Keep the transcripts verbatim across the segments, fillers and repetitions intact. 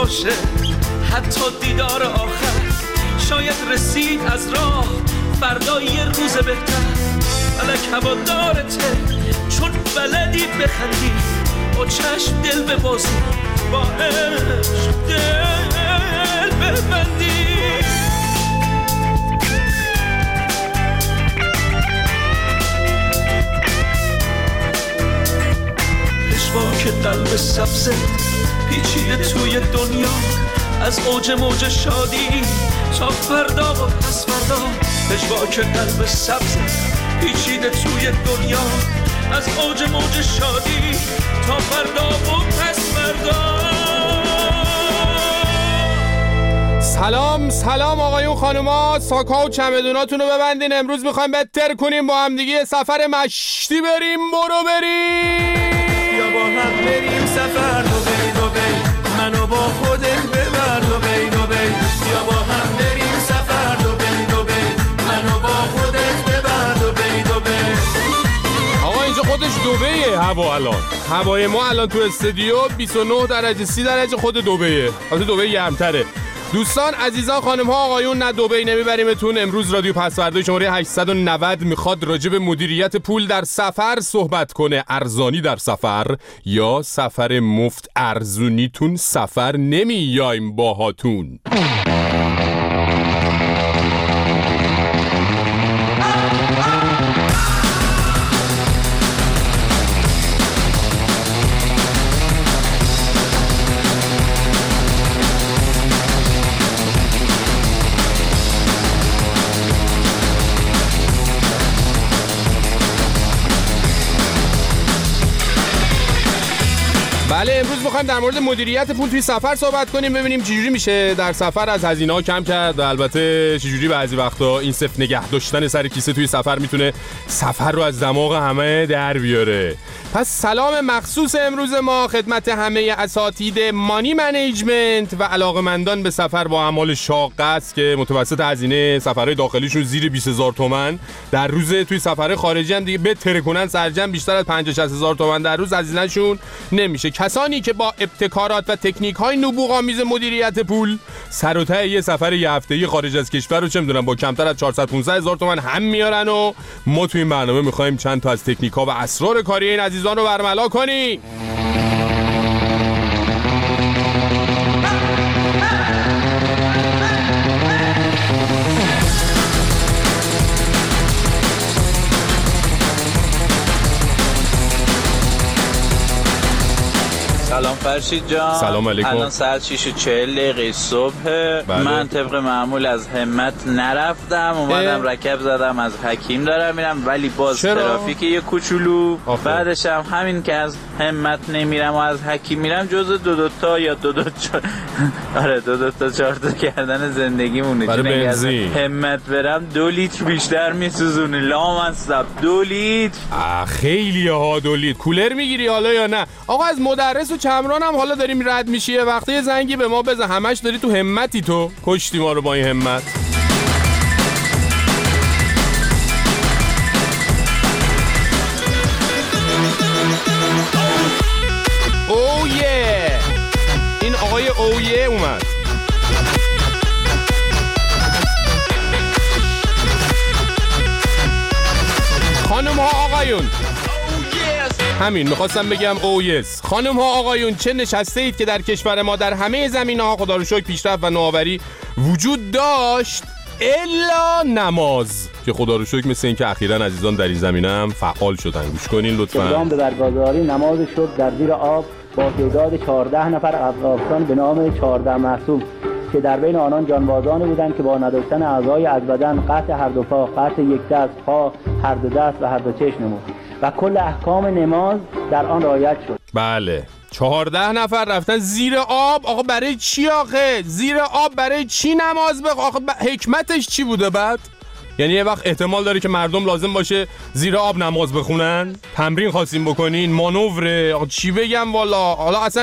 باشه حتی دیدار آخر، شاید رسید از راه فردا یه روز بهتر. فلک هوادارته چون بلدی بخندی، با چشم دل ببازی، با عشق دل ببندی. پشواک قلب سبزه پیچیده توی دنیا، از اوج موج شادی تا فردا و پس فردا. پشواک قلب سبزه پیچیده توی دنیا، از اوج موج شادی تا فردا و پس فردا. سلام سلام آقایون خانوما، ساکا و چمدوناتون رو ببندین. امروز میخوایم بهتر کنیم با هم دیگه سفر مشتی بریم. برو بریم یا با هم بریم سفر دبی دبی، منو با خودت ببر دبی دبی. یا با هم بریم سفر دبی دبی، منو با خودت ببر دبی دبی. آقا اینجا خودش دبیه هوا. الان هوای ما الان تو استودیو بیست و نه درجه سی درجه خود دبیه. البته دبی گرم‌تره. دوستان عزیزان خانم ها آقایون، نه دبی نمیبریمتون. امروز رادیو پسوردهای شماره هشتصد و نود میخواد راجع به مدیریت پول در سفر صحبت کنه. ارزانی در سفر یا سفر مفت ارزونیتون سفر نمیایم باهاتون. بله امروز میخوایم در مورد مدیریت پول توی سفر صحبت کنیم، ببینیم چجوری میشه در سفر از هزینه‌ها کم کرد و البته چجوری بعضی وقتا این صفر نگه داشتن سر کیسه توی سفر میتونه سفر رو از دماغ همه در بیاره. پس سلام مخصوص امروز ما خدمت همه اساتید مانی منیجمنت و علاقه‌مندان به سفر با اعمال شاق است که متوسط هزینه سفرهای داخلیشون زیر بیست هزار تومان در روز، توی سفرهای خارجی هم دیگه بهتره کنن سرجم بیشتر از پنجاه شصت هزار تومان در روز هزینه‌شون نمیشه. کسانی که با ابتکارات و تکنیک‌های نبوغ‌آمیز مدیریت پول سر و ته یه سفر یه هفته‌ای خارج از کشور رو چه می‌دونم با کمتر از چهارصد پانصد هزار تومان هم میارن و ما تو این برنامه می‌خوایم چند تا از تکنیک‌ها و اسرار کاری این عزیزان رو برملا کنیم. سلام فرشید جان. سلام علیکم. الان ساعت شش و چهل دقیقه صبح. بله. من طبق معمول از همت نرفتم، اومدم اه. رکب زدم از حکیم دارم میرم، ولی باز ترافیک یه کوچولو. بعدش هم همین که از همت نمیرم و از حکیم میرم جز دو دو تا یا دو دو چار... آره دو دو تا چهار تا کردن زندگیمونه. برای بنزین همت برم دو لیتر بیشتر میسوزونه. لامصب دو لیتر. خیلی ها دو لیتر. کولر میگیری حالا یا نه؟ آقا از مدرس و چمران هم حالا داریم رد میشی، یه وقتی یه زنگی به ما بزن. همش داری تو همتی، تو کشتی ما رو با این همت. او یه این آقای او یه اومد. خانم ها آقایون، همین میخواستم بگم او یس. خانم ها آقایون، چه نشسته اید که در کشور ما در همه زمینه ها خدا رو شکر پیشرفت و نوآوری وجود داشت الا نماز، که خدا رو شکر مثل این که اخیراً عزیزان در این زمینه هم فعال شدن. گوش کنین لطفاً. اقدام به برگزاری نماز شب در زیر آب با تعداد چهارده نفر افغانستان به نام چهارده معصوم که در بین آنان جانبازانی بودند که با نداشتن اعضای از بدن، قطع هر دو پا، قطع یک دست، پا، هر دو دست و هر دو چشم نمود و کل احکام نماز در آن رعایت شد. بله چهارده نفر رفتن زیر آب. آقا برای چی آخه؟ زیر آب برای چی نماز بخ؟ آخه ب... حکمتش چی بوده بعد؟ یعنی یه وقت احتمال داره که مردم لازم باشه زیر آب نماز بخونن؟ تمرین خواستیم بکنین؟ مانوره؟ آقا چی بگم والا؟ حالا اصلا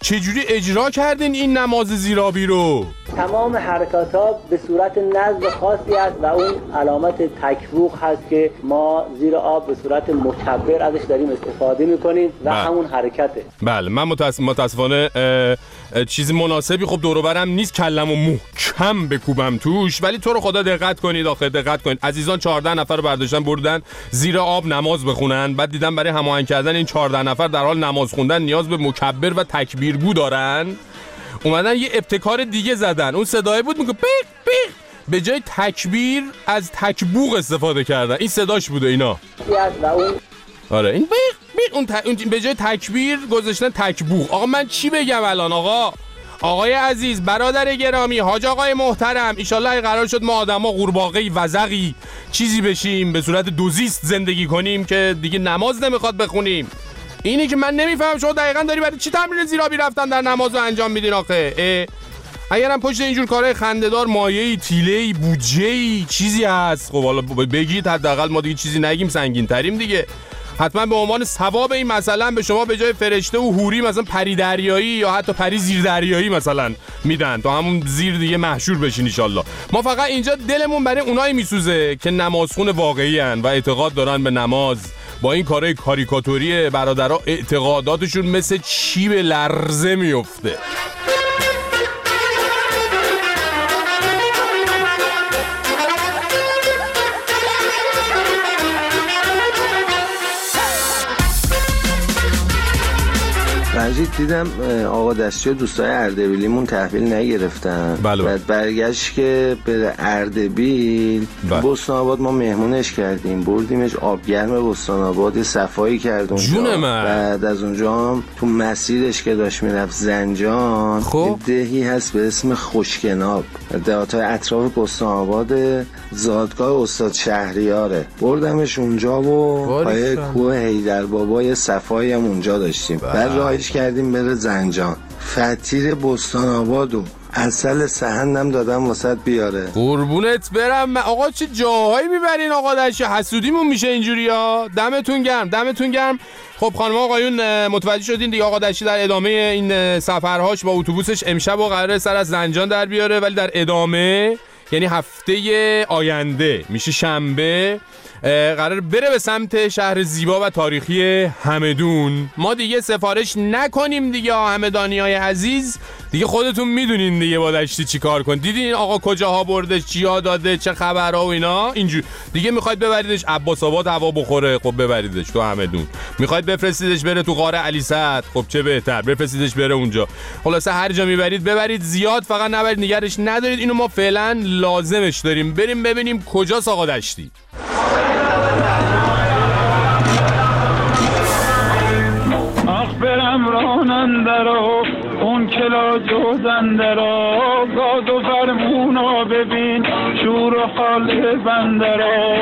چجوری اجرا کردین این نماز زیرآبی رو؟ تمام حرکات ها به صورت نظم خاصی است و اون علامت تکبوغ هست که ما زیر آب به صورت مکبر ازش داریم استفاده میکنیم و بله. همون حرکته. بله من متاسف متاسفانه چیز مناسبی خب دور و برم نیست کلمو محکم بکوبم توش، ولی تو رو خدا دقت کنید، آخه دقت کنید عزیزان. چهارده نفر رو برداشتن بردن زیر آب نماز بخونن، بعد دیدم برای هماهنگ کردن این چهارده نفر در حال نماز خوندن نیاز به مکبر و تکبیرگو دارن. اومدن یه ابتکار دیگه زدن، اون صدای بود میگه بیق بیق، به جای تکبیر از تکبوغ استفاده کردن. این صداش بوده اینا. آره این بیق بیق اون, ت... اون به جای تکبیر گذاشتن تکبوغ. آقا من چی بگم الان؟ آقا آقای عزیز، برادر گرامی، حاج آقای محترم، ایشالله قرار شد ما آدما قورباغه‌ای وزغی چیزی بشیم به صورت دوزیست زندگی کنیم که دیگه نماز نمیخواد بخونیم. اینی که من نمیفهم شما دقیقاً داری برای چی تمرین زیرآبی رفتن در نماز رو انجام میدین آخه؟ اگرم پشت اینجور کارهای خنده‌دار مایه‌ای، تیله‌ای، بودجه‌ای چیزی هست، خب حالا بگید حداقل ما دیگه چیزی نگیم، سنگین تریم دیگه. حتما به عنوان ثواب این مثلا به شما به جای فرشته و حوری مثلا پری دریایی یا حتی پری زیر دریایی مثلا میدن تا همون زیر دیگه محشور بشین ان شاءالله. ما فقط اینجا دلمون برای اونایی میسوزه که نمازخون واقعی ان و اعتقاد دارن به نماز. با این کارهای کاریکاتوری برادرها اعتقاداتشون مثل چی به لرزه میفته. مجید دیدم آقا دستی و دوستای اردبیلیمون تحویل نگرفتن. بله. بعد برگشت که به اردبیل بله. بستان آباد ما مهمونش کردیم، بردیمش آبگرم بستان آباد، صفایی کرد اونجا. جون من. بعد از اونجا هم تو مسیرش که داشت میرفت زنجان خب؟ دهی هست به اسم خوشکناب، دهاتای اطراف بستان آباد، زادگاه استاد شهریاره. بردمش اونجا و پای کوه حیدر بابا یه صفایی هم اونجا داشتیم. بعد راهش کردیم بره زنجان. فطیر بستان آبادو اصل سهندم دادم واسط بیاره. قربونت برم. آقا چه جاهایی میبرین آقا دشت، حسودیمون میشه اینجوری ها. دمتون گرم دمتون گرم. خب خانم آقایون متوجه شدین دیگه، آقا دشتی در ادامه این سفرهاش با اتوبوسش امشب و قراره سر از زنجان در بیاره، ولی در ادامه یعنی هفته آینده میشه شنبه قرار بره به سمت شهر زیبا و تاریخی همدون. ما دیگه سفارش نکنیم دیگه همدانیای عزیز، دیگه خودتون میدونین دیگه با دشتی چی کار کن. دیدین آقا کجاها برده، چیا داده، چه خبرها و اینا. اینجور دیگه میخواید ببریدش عباس آباد هوا بخوره، خب ببریدش تو همدون. میخواید بفرستیدش بره تو غار علی سعد، خب چه بهتر بفرستیدش بره اونجا. خلاصه هر جا میبرید ببرید، زیاد فقط نبرید، نگرش ندارید. اینو ما فعلا لازمش داریم. بریم ببینیم کجاست آقا دشتی. برم راننده را اون کلا جوزنده را، گاز و فرمونا ببین شور و حال بنده را.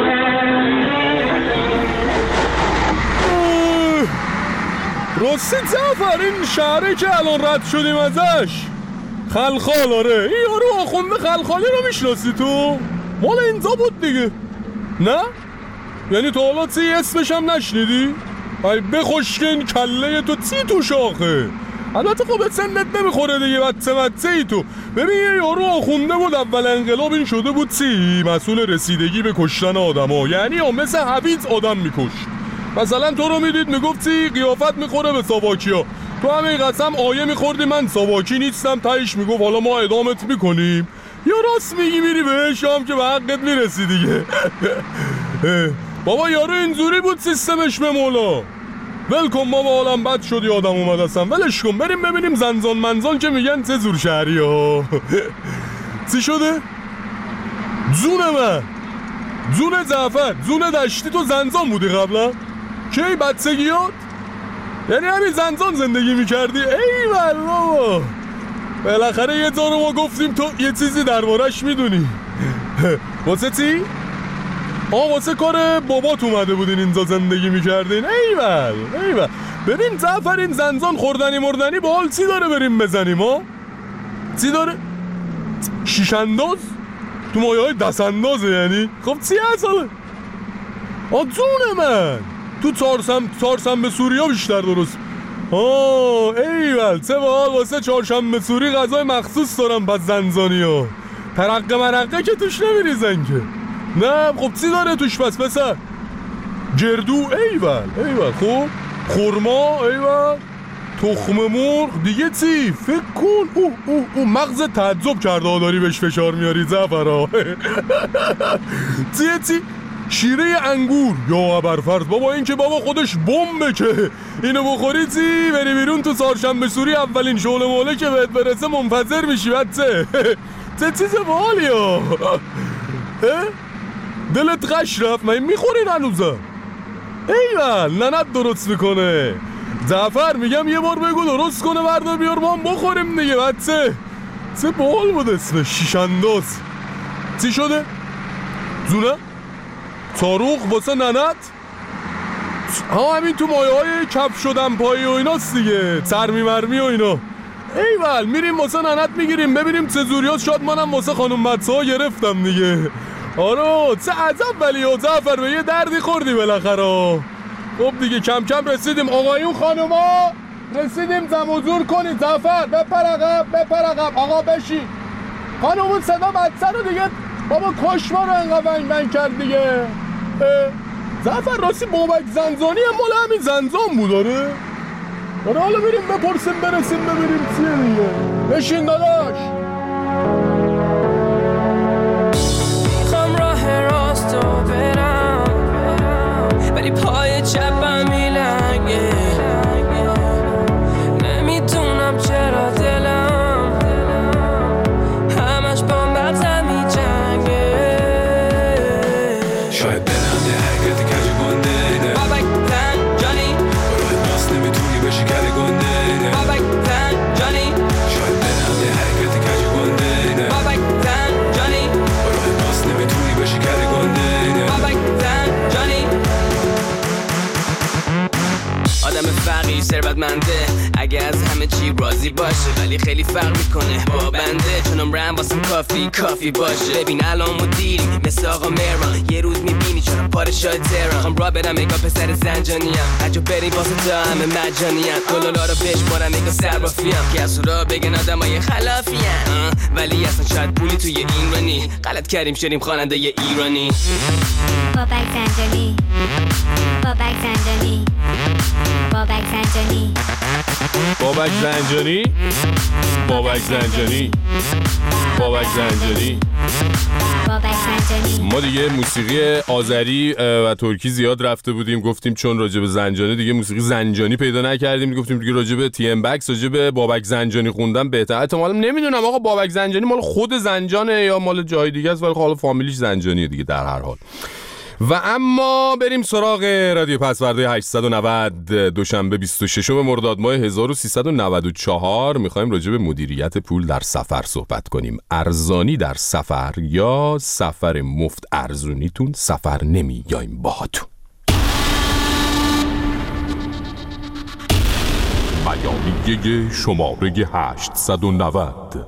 راستی جعفر این شهره که الان رد شدیم ازش خلخال، آره این یارو آخونده خلخالی رو میشناسی تو؟ مال اینجا بود دیگه نه؟ یعنی تو حالا تی اسمش هم نشنیدی؟ ای بخوشکن کله تو تی تو شاخه. البته خب سنت نمیخوره دیگه، بچه بچه ای تو. ببین یه یارو آخونده بود اول انقلاب این شده بود تی مسئول رسیدگی به کشتن آدم ها، یعنی هم مثل حویط آدم میکشت. مثلا تو رو میدید میگفتی قیافت میخوره به ساواکی ها، تو همه قسم آیه میخوردی من ساواکی نیستم، تایش میگفت حالا ما ادامت میکنیم. یا راست میگی میری بهش هم که به حقت میرسی دیگه. بابا یارو اینجوری بود سیستمش به مولا. ولکن بابا حالم بد شد یادم اومد اصلا، ولش کن بریم ببینیم زنزان منزان که میگن چه زور شهری ها. چی شده؟ جون من جون جعفر جون دشتی تو زنزان بودی قبلا؟ کی بچگیات؟ یعنی همین زنزان زندگی میکردی؟ ای بابا بالاخره یه جا رو ما گفتیم تو یه چیزی دربارش میدونی. واسه چی؟ آه واسه کار بابات اومده بودین اینجا زندگی میکردین؟ ایول ایول. ببین جعفر این زنزان خوردنی مردنی با حال چی داره بریم بزنیم ها؟ چی داره؟ شیش انداز؟ تو مایه های دست اندازه یعنی؟ خب چی هست حالا؟ آه جون من تو چارسم چارسم به سوریا بیشتر درست. آه ایول چه باحال، واسه چهارشنبه سوری غذای مخصوص دارم. پس زنزانی‌ها ترقه مرقه که توش نمیریزن که. نه خب چی داره توش پس پسر؟ گردو ایول ایول خب خورما ایول تخم مرغ دیگه چی؟ فکر کن اوه اوه اوه مغز تعجب کرده داری بهش فشار میاری زفرا. چیه چی؟ شیره انگور یا ابرفرض بابا، این که بابا خودش بمبه که اینو بخوری چی؟ بری بیرون تو چهارشنبه سوری اولین شعله موله که بهت برسه منفجر میشی. بچه چه چیز باحالی ها. دلت قش رفت؟ من میخورین هنوزم؟ ایول ننت درست میکنه. زفر میگم یه بار بگو درست کنه بردار بیار ما هم بخوریم دیگه. بچه چه باحال بود اسمش، شیشنداز. چی شده؟ زونه؟ تاروخ واسه ننت؟ ها همین تو مایه های کف شدن پایی و ایناست دیگه، ترمی مرمی و اینا. ایول میریم واسه ننت میگیریم ببینیم چه زوریات. شاید منم واسه خانم مدسه ها گرفتم دیگه. آره چه عجب ولی و زفر به یه دردی خوردی بالاخره. خب دیگه کم کم رسیدیم. آقایون خانوما رسیدیم، زم و زور کنید. زفر بپر عقب بپر عقب. آقا بشی. خانومون صدا مدسه رو دیگه بابا کشما رو انقدر ونگ ونگ کرد دیگه. زفر راستی بابک زنجانی هم مال همین زنجان بود داره؟ داره حالا بریم بپرسیم برسیم ببینیم چیه دیگه. بشین داداش. میخوام راه راست رو برم ولی پای چپم میلنگه، نمیتونم چرا دلم همش با مغزم میجنگه. شاید دلم یه حرکت کج گنده بابک زنجانی، برای باست نمیتونی بشی کل گنده بابک زنجانی. شاید دلم یه حرکت کج گنده بابک زنجانی، برای باست نمیتونی بشی کل گنده بابک زنجانی. آدم فقیر ثروتمنده اگه از همه چی راضی باشه، ولی خیلی فرق میکنه با بنده چون عمرم واسم کافی کافی باشه. ببین الان مدیری مثل آقا مهران، یه روز میبینی چرا پادشاه تهران. خواهم را برم اگه پسر زنجانیم، هرجا بریم واسه تا همه مجانیم. گلالا رو بشمارم اگه صرافیم که از را بگن آدم های خلافیم، ولی اصلا شاید پولی توی ایرانی. غلط کردیم شدیم خواننده ی ایرانی. بابک زنجانی بابک زنجانی بابک زنجانی بابک زنجانی بابک زنجانی بابک زنجانی بابک زنجانی. ما دیگه موسیقی آذری و ترکی زیاد رفته بودیم، گفتیم چون راجع به زنجانی دیگه موسیقی زنجانی پیدا نکردیم، گفتیم دیگه راجع به تی ام بکس راجع به بابک زنجانی خوندم بهتر. احتمالاً نمیدونم آقا بابک زنجانی مال خود زنجانه یا مال جای دیگه است، ولی حالا فامیلیش زنجانیه دیگه در هر حال. و اما بریم سراغ رادیو پسورده هشتصد و نود دوشنبه بیست و ششم مرداد ماه هزار و سیصد و نود و چهار. میخوایم راجع به مدیریت پول در سفر صحبت کنیم. ارزانی در سفر یا سفر مفت ارزونیتون سفر نمیایم باهاتون. بیانیه شماره هشتصد و نود.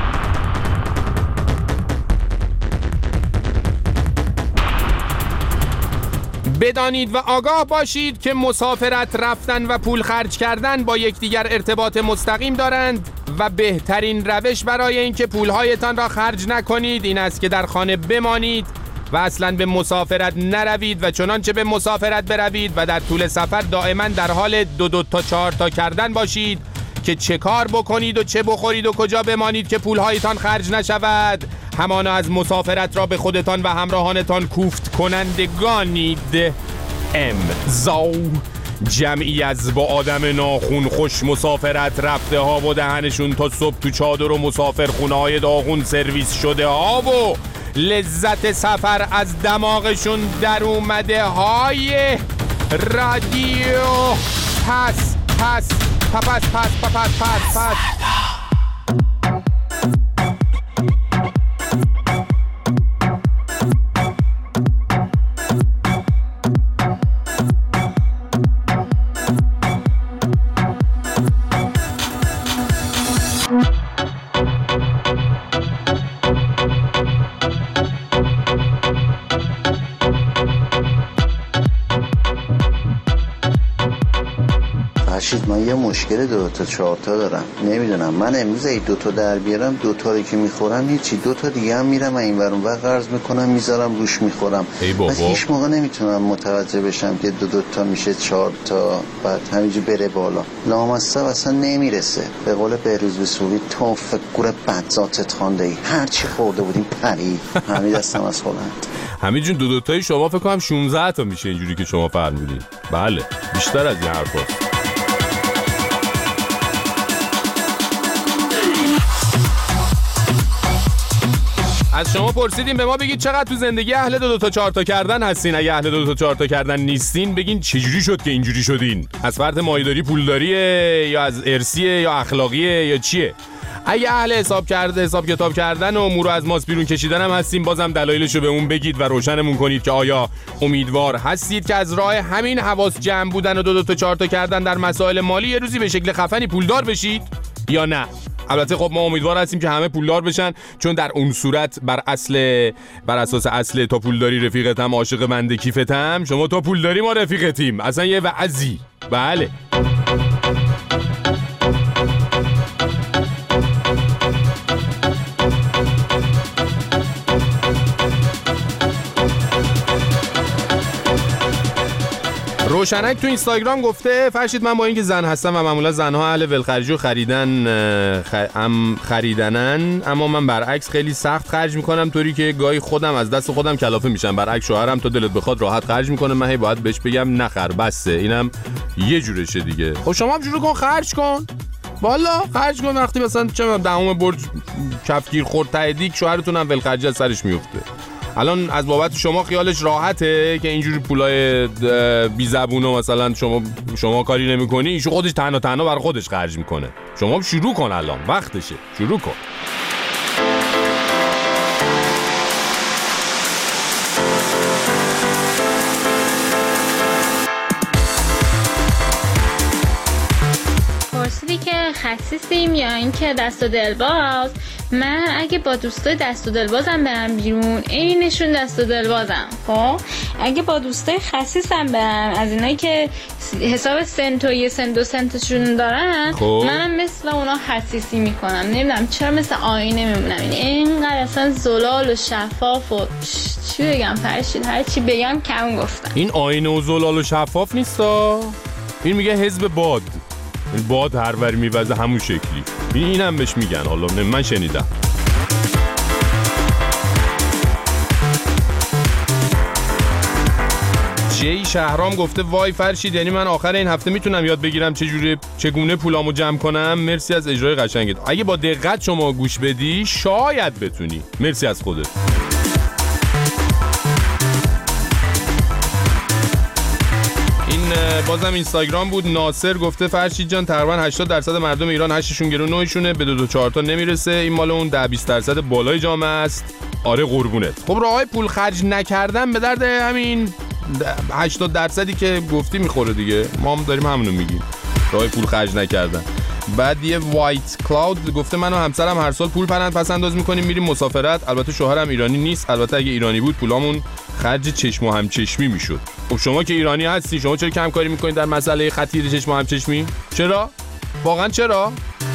بدانید و آگاه باشید که مسافرت رفتن و پول خرج کردن با یکدیگر ارتباط مستقیم دارند و بهترین روش برای اینکه پولهایتان را خرج نکنید این است که در خانه بمانید و اصلا به مسافرت نروید و چنانچه به مسافرت بروید و در طول سفر دائما در حال دو دو تا چهار تا کردن باشید که چه کار بکنید و چه بخورید و کجا بمانید که پولهایتان خرج نشود. همانا از مسافرت را به خودتان و همراهانتان کوفت کنندگانید. امضا جمعی از با آدم ناخون خوش مسافرت رفته ها و دهنشون تا صبح تو چادر و مسافر خونه های داغون سرویس شده ها و لذت سفر از دماغشون در اومده های رادیو پس پس پس پس پس پس پس پس. فرشید من یه مشکل دو تا چهار تا دارم، نمیدونم من امروز ای دو تا در بیارم، دو تا رو که میخورم هیچی، دو تا دیگه هم میرم این ور اون ور قرض میکنم میذارم روش میخورم. بس هیچ موقع نمیتونم متوجه بشم که دو دو تا میشه چهار تا، بعد همینجور بره بالا. لامصب اصلا نمیرسه. به قول بهروز بسوری تو فکر بدذاتت خونده ای، هرچی خورده بودیم پری همین دستم از خودم. همین جون دو دو تایی شما فکر کنم شانزده تا میشه اینجوری که شما فرمودین. بله بیشتر از این حرفاست. از شما پرسیدیم به ما بگید چقدر تو زندگی اهل دو دو تا چهار تا کردن هستین. اگه اهل دو دو تا چهار تا کردن نیستین بگین چجوری شد که اینجوری شدین. از فرط مایه‌داری پولداریه یا از ارثیه یا اخلاقیه یا چیه؟ اگه اهل حساب کرده حساب کتاب کردن و امور از ماست بیرون کشیدن هم هستین بازم دلایلشو به اون بگید و روشنمون کنید که آیا امیدوار هستید که از راه همین حواس جمع بودن و دو دو تا چهار تا کردن در مسائل مالی یه روزی به شکل خفنی پولدار بشید یا نه؟ البته خب ما امیدوار هستیم که همه پولدار بشن، چون در اون صورت بر اصل بر اساس اصل تا پولداری رفیقتم عاشق بنده کیفتم، شما تا پولداری ما رفیقتیم. اصلا یه وعظی. بله روشنک تو اینستاگرام گفته فرشید من با اینکه زن هستم و معمولا زنها اهل ولخرجی و خریدن خ... ام خریدنن، اما من برعکس خیلی سخت خرج میکنم، طوری که گاهی خودم از دست خودم کلافه میشم. برعکس شوهرم تا دلت بخواد راحت خرج میکنه، من هی باید بهش بگم نخر بسه، اینم یه جورشه دیگه. خب شما هم شروع کن خرج کن، والا خرج کن. وقتی مثلا چه دهم برج کفگیر خورد ته دیگ شوهرتون هم ولخرجی از سرش میفته. الان از بابت شما خیالش راحته که اینجوری پولای بی زبونو مثلا شما شما کاری نمی‌کنی، ایشون خودش تنها تنها برای خودش خرج میکنه. شما شروع کن، الان وقتشه، شروع کن. پرسیدی که خسیسیم یا اینکه دست و دل باز. من اگه با دوستای دست و دل بازم برم بیرون اینشون دست و دل بازم. خب اگه با دوستای خسیسم برم، از اینایی که حساب سنت و یه سنت دو سنتشون دارن، خب منم مثل اونا خسیسی میکنم. نمیدونم چرا مثل آینه میمونم. این اینقدر اصلا زلال و شفاف و چی بگم فرشید، هر چی بگم کم گفتم. این آینه و زلال و شفاف نیستا، این میگه حزب باد. این باد هر وری میوزه همون شکلی. این اینم بهش میگن، حالا من شنیدم. جی شهرام گفته وای فرشید، یعنی من آخر این هفته میتونم یاد بگیرم چجوری چگونه پولامو جمع کنم. مرسی از اجرای قشنگت. اگه با دقت شما گوش بدی شاید بتونی. مرسی از خودت. بازم اینستاگرام بود. ناصر گفته فرشید جان تقریبا هشتاد درصد مردم ایران هشتشون گرون نوعشونه، به دو دو چهار تا نمیرسه. این مال اون ده بیست درصد بالای جامعه است. آره قربونت. خب راههای پول خرج نکردن به درد همین هشتاد درصدی که گفتی میخوره دیگه. ما هم داریم همونو میگیم، راه پول خرج نکردن. بعد یه وایت کلاود گفته من و همسرم هر سال پول پرند پس انداز میکنیم میریم مسافرت. البته شوهرم ایرانی نیست، البته اگه ایرانی بود پولامون خرج چشم و همچشمی میشد. خب شما که ایرانی هستی، شما چرا کم کاری میکنید در مسئله خطیر چشم و همچشمی؟ چرا؟ واقعا چرا؟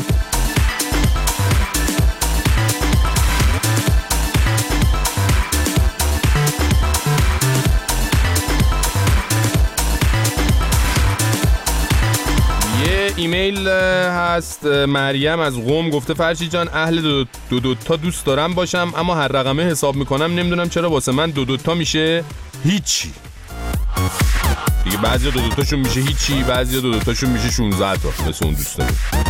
ایمیل هست. مریم از قم گفته فرشید جان اهل دو دو, دو تا دوست دارم باشم، اما هر رقمه حساب میکنم نمیدونم چرا واسه من دو دو تا میشه هیچی دیگه. بعضی دو دو تاشون میشه هیچی، بعضی دو دو تاشون میشه شانزده تا مثل اون دوستان.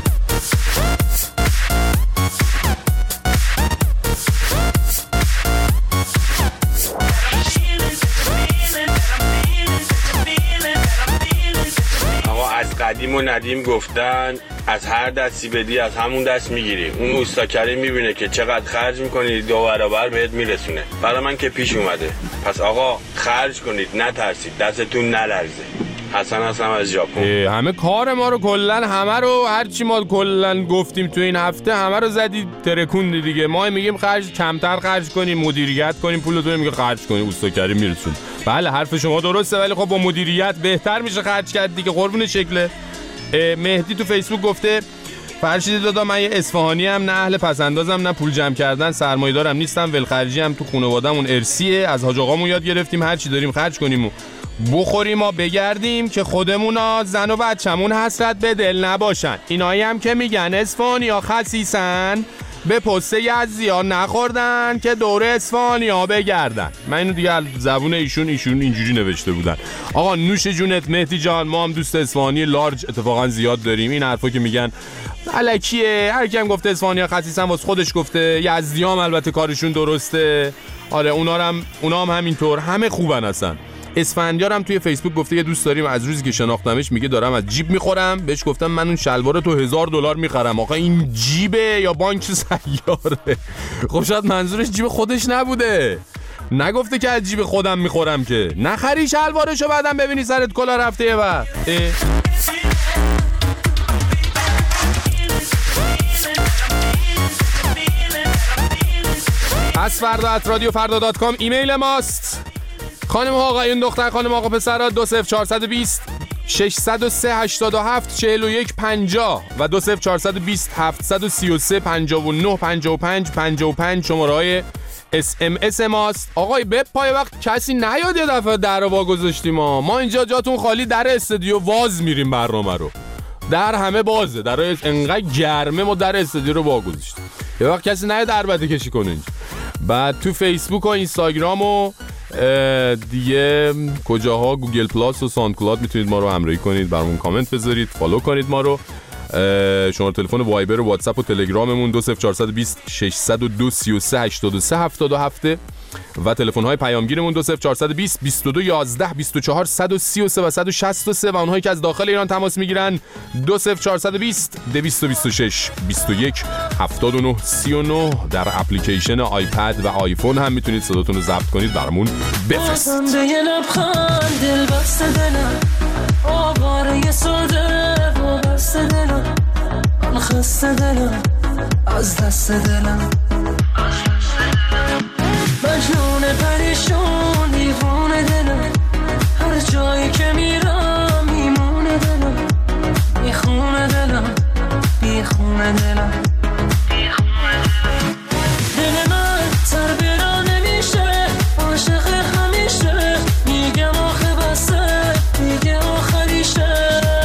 قدیم و ندیم گفتن از هر دستی بدی از همون دست میگیری. اون اوستا کریم میبینه که چقدر خرج میکنی دو برابر بهت میرسونه. برای من که پیش اومده. پس آقا خرج کنید، نترسید، دستتون نلرزه. حسن هستم از ژاپن. همه کار ما رو کلن همه رو هر چی ما کلن گفتیم تو این هفته همه رو زدی ترکوندی دیگه. ما میگیم خرج کمتر خرج کنیم، مدیریت کنیم، پولتون میگه خرج کنیم، اوستا کریم میرسون. بله حرف شما درسته، ولی خب با مدیریت بهتر میشه خرج کرد دیگه. قربون شکله مهدی تو فیسبوک گفته فرشید دادا من یه اصفهانی ام، نه اهل پسندازم نه پول جمع کردن، سرمایه دارم نیستم، ولخرجی هم تو خانواده‌مون ارثیه، از حاج آقامون یاد گرفتیم هر چی داریم خرج کنیم و بخوریم و بگردیم که خودمونا زن و بچمون حسرت به دل نباشن. اینایی هم که میگن اصفهانی‌ها خسیسن به پسته یزدی‌ها نخوردن که دور اصفهانی‌ها بگردن. من اینو دیگه زبون ایشون ایشون اینجوری نوشته بودن. آقا نوش جونت مهدی جان، ما هم دوست اصفهانی لارج اتفاقا زیاد داریم. این حرفا که میگن الکیه، هر کی هم گفته اصفهانی‌ها خسیسن واسه خودش گفته، یزدی‌ها هم البته کارشون درسته. آره اونا هم اونا هم همینطور، همه خوبن اصلا. اسفندیارم توی فیسبوک گفته یه دوست داریم از روزی که شناختمش میگه دارم از جیب میخورم، بهش گفتم من اون شلوار تو هزار دلار میخرم. آقا این جیبه یا بانک سیاره؟ خب شاید منظورش جیب خودش نبوده، نگفته که از جیب خودم میخورم که. نخری شلوارشو بعدم ببینی سرت کلا رفته یه وقت. پس فردا ات رادیو فردا دات کام ایمیل ماست. خانم ها آقایون دختر خانم آقا پسرها دو صفر چهارصد و بیست ششصد و سه هشتاد و هفت چهل و یک پنجاه و دو صفر چهارصد و بیست هفتصد و سی و سه پنجاه و نه پنجاه و پنج پنجاه و پنج شماره های اس ام اس ماست. آقای بپ پای وقت کسی نیاد یه دفعه در رو وا گذاشتیم ما ما اینجا جاتون خالی، در استودیو واز میریم برنامه رو، در همه بازه، در انقدر گرمه ما در استودیو رو وا گذاشتیم، یه وقت کسی نیاد دربته کشی کنه اینجا. بعد تو فیسبوک و اینستاگرام و دیگه کجاها گوگل پلاس و ساوند کلاود میتونید ما رو همراهی کنید، برامون کامنت بذارید، فالو کنید ما رو. شماره تلفن وایبر و واتساپ و تلگراممون دو صفر چهارصد و بیست ششصد و دو سی و سه هشتاد و سه هفتاد و هفت و تلفن های پیامگیرمون دو صفر چهارصد و بیست بیست و دو یازده بیست و چهار صد و سی و سه و صد و شصت و سه و اونهایی که از داخل ایران تماس میگیرن دو صفر چهارصد و بیست دویست و بیست و شش بیست و یک هفتاد و نه سی و نه. در اپلیکیشن آیپد و آیفون هم میتونید صداتون رو ضبط کنید برامون بفرستید. خسته دلم از دست دلم مجنون پریشون دیوونه دلم، هر جایی که میرم میمونه دلم، میخونه دلم میخونه دلم دل من سر برا نمیشه عاشق همیشه، میگم آخه بسه میگه آخریشه.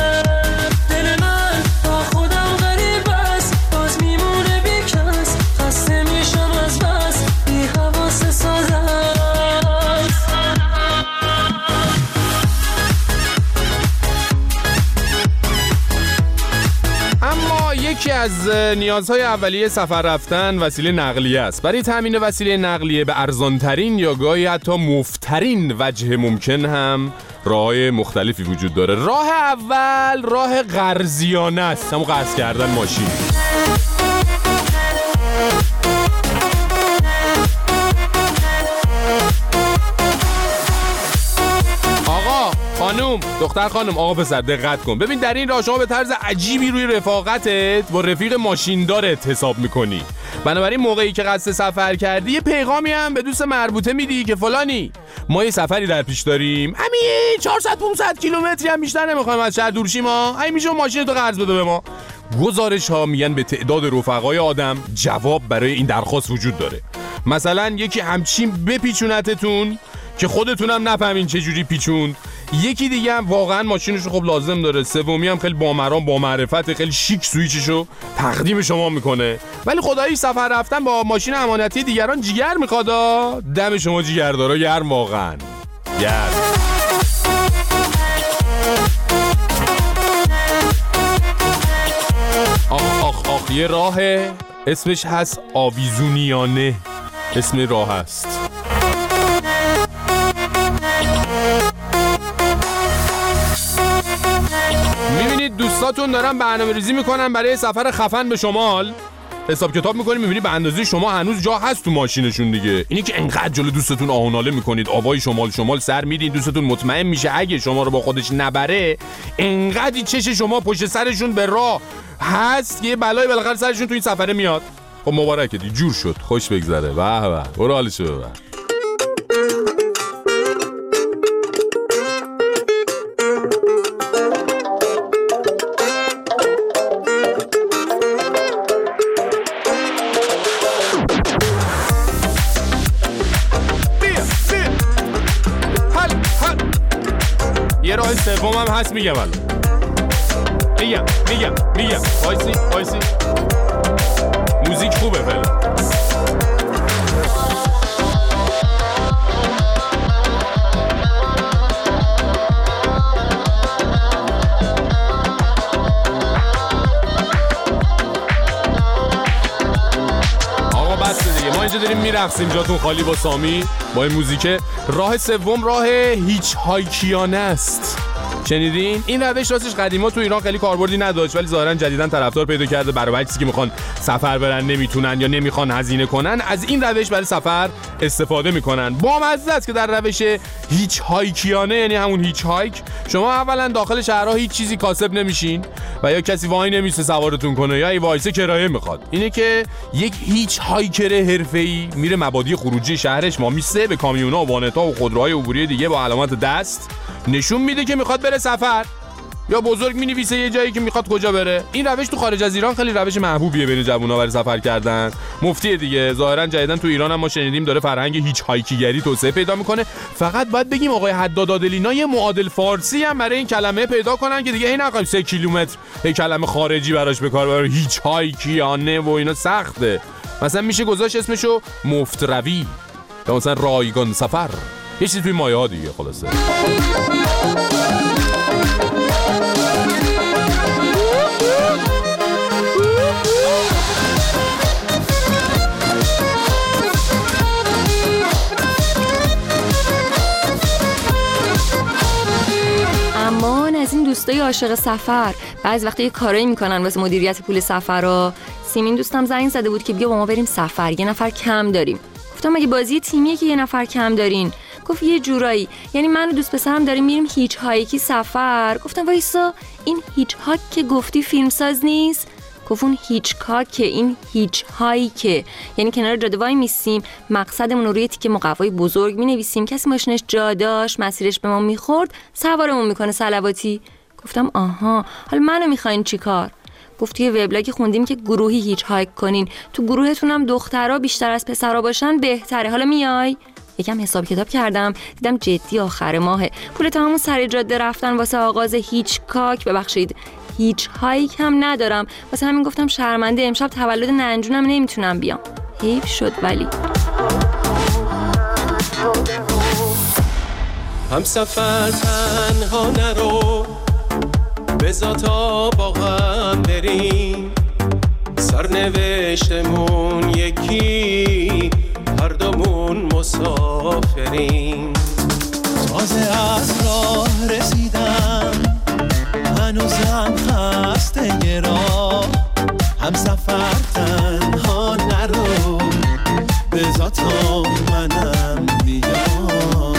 یکی از نیازهای اولیه سفر رفتن وسیله نقلیه است. برای تامین وسیله نقلیه به ارزانترین یا گاهی حتی مفترین وجه ممکن هم راه‌های مختلفی وجود داره. راه اول راه قرضیانه است، همون قرض کردن ماشین. خانم دختر خانم آقا پسر دقت کن، ببین در این راه شما به طرز عجیبی روی رفاقتت با رفیق ماشیندارت حساب میکنی. بنابراین موقعی که قصد سفر کردی یه پیغامی هم به دوست مربوطه میدی که فلانی ما یه سفری در پیش داریم، همین چهارصد پانصد کیلومتری هم بیشتر نمیخوایم از شهر دور شیم، همین میشه ماشینتو قرض بده به ما. گزارش ها میگن به تعداد رفقای آدم جواب برای این درخواست وجود داره. مثلا یکی همچین بپیچونتتون که خودتونم نفهمین چه جوری پیچوند، یکی دیگه هم واقعا ماشینشو خب لازم داره، سومی هم خیلی با مرام با معرفت خیلی شیک سویچشو تقدیم شما میکنه. ولی خدایی سفر رفتن با ماشین امانتی دیگران جیگر میخواد. دم شما جیگردارا گرم، واقعا گرم. آخ آخ آخ یه راهه اسمش هست آویزونیانه، اسم راه هست. میبینید دوستاتون دارن برنامه ریزی میکنن برای سفر خفن به شمال، حساب کتاب میکنید میبینید به اندازه شما هنوز جا هست تو ماشینشون دیگه. اینی که انقدر جلو دوستتون آهناله میکنید، آوای شمال شمال سر میدین، دوستتون مطمئن میشه اگه شما رو با خودش نبره انقدر چش شما پشت سرشون به راه هست که بلای بالاخره سرشون تو این سفره میاد. خب مبارکه دی، جور شد، خوش بگذره. به به برو حالشو ببر. سومم هست میگم الان. میگم میگم میگم وایسی وایسی موزیک خوبه فعلا. آقا بس دیگه، ما اینجا داریم میرقصیم جاتون خالی با سامی با این موزیک. راه سوم راه هیچ هایکیانه است. شنیدین؟ این روش راستش قدیما تو ایران خیلی کاربردی نداشت، ولی ظاهرا جدیداً طرفدار پیدا کرده. برای کسی که میخوان سفر برن نمیتونن یا نمیخوان هزینه کنن، از این روش برای سفر استفاده میکنن. بامزه است که در روش هیچ هایکیانه، یعنی همون هیچ هایک، شما اولا داخل شهرها هیچ چیزی کاسب نمیشین و یا کسی وای نمیسته سوارتون کنه یا ای وایسه کرایه میخواد. اینه که یک هیچ هایکر حرفه‌ای میره مبادی خروجی شهرش ما میسته به کامیونا و وانتا و خودروهای عبوری دیگه با علامت دست نشون میده که میخواد بره سفر، یا بزرگ مینویسه یه جایی که میخواد کجا بره. این روش تو خارج از ایران خیلی روش محبوبیه بین جوونا برای سفر کردن. مفتی دیگه ظاهرا جدیدن تو ایران هم ما شنیدیم داره فرهنگ هیچ هایکیگری توسعه پیدا میکنه. فقط باید بگیم آقای حداد عادلینا یه معادل فارسی هم برای این کلمه پیدا کنن که دیگه هی نخوایم سه کیلومتر یه کلمه خارجی براش به کار ببریم. هیچ هایکیانه و اینا سخته. مثلا میشه گذاشت اسمشو مفتروی یا مثلا رایگان سفر، یه چیزی توی مایه ها دیگه. خلاصه اما از این دوستای عاشق سفر بعضی وقتا یه کارایی میکنن واسه مدیریت پول سفرها. سیمین دوستم زنگ زده بود که بیا با ما بریم سفر، یه نفر کم داریم. گفتم مگه بازی تیمیه که یه نفر کم دارین؟ گفت یه جورایی، یعنی من و دوست پسرم داریم میریم هیچ هایکی سفر. گفتم وایسا، این هیچ هاک که گفتی فیلمساز نیست؟ گفت اون هیچ کاکه، این هیچ هایکه، یعنی کنار جاده وای میسیم، مقصدمون رو روی تیکه مقوای بزرگ مینویسیم، کسی ماشینش جا داشت مسیرش به ما میخورد سوارمون میکنه صلواتی. گفتم آها، حالا منو میخواین چیکار؟ گفت توی وبلاگ خوندیم که گروهی هیچ هایک کنین، تو گروهتون هم دخترها بیشتر از پسرها باشن بهتره، حالا میای؟ یکم حساب کتاب کردم دیدم جدی آخر ماهه، پول تا همون سر جاده رفتن واسه آغاز هیچ کاک، ببخشید هیچ هایک هم ندارم، واسه همین گفتم شرمنده امشب تولد ننجونم نمیتونم بیام. حیف شد. ولی هم سفر تنها نرو، بذار تا با هم بریم، سرنوشتمون یکی، هر دومون مسافریم. تازه از راه رسیدم، هنوزم خسته راه، هم سفر تنها نرو، بذار تا منم بیام.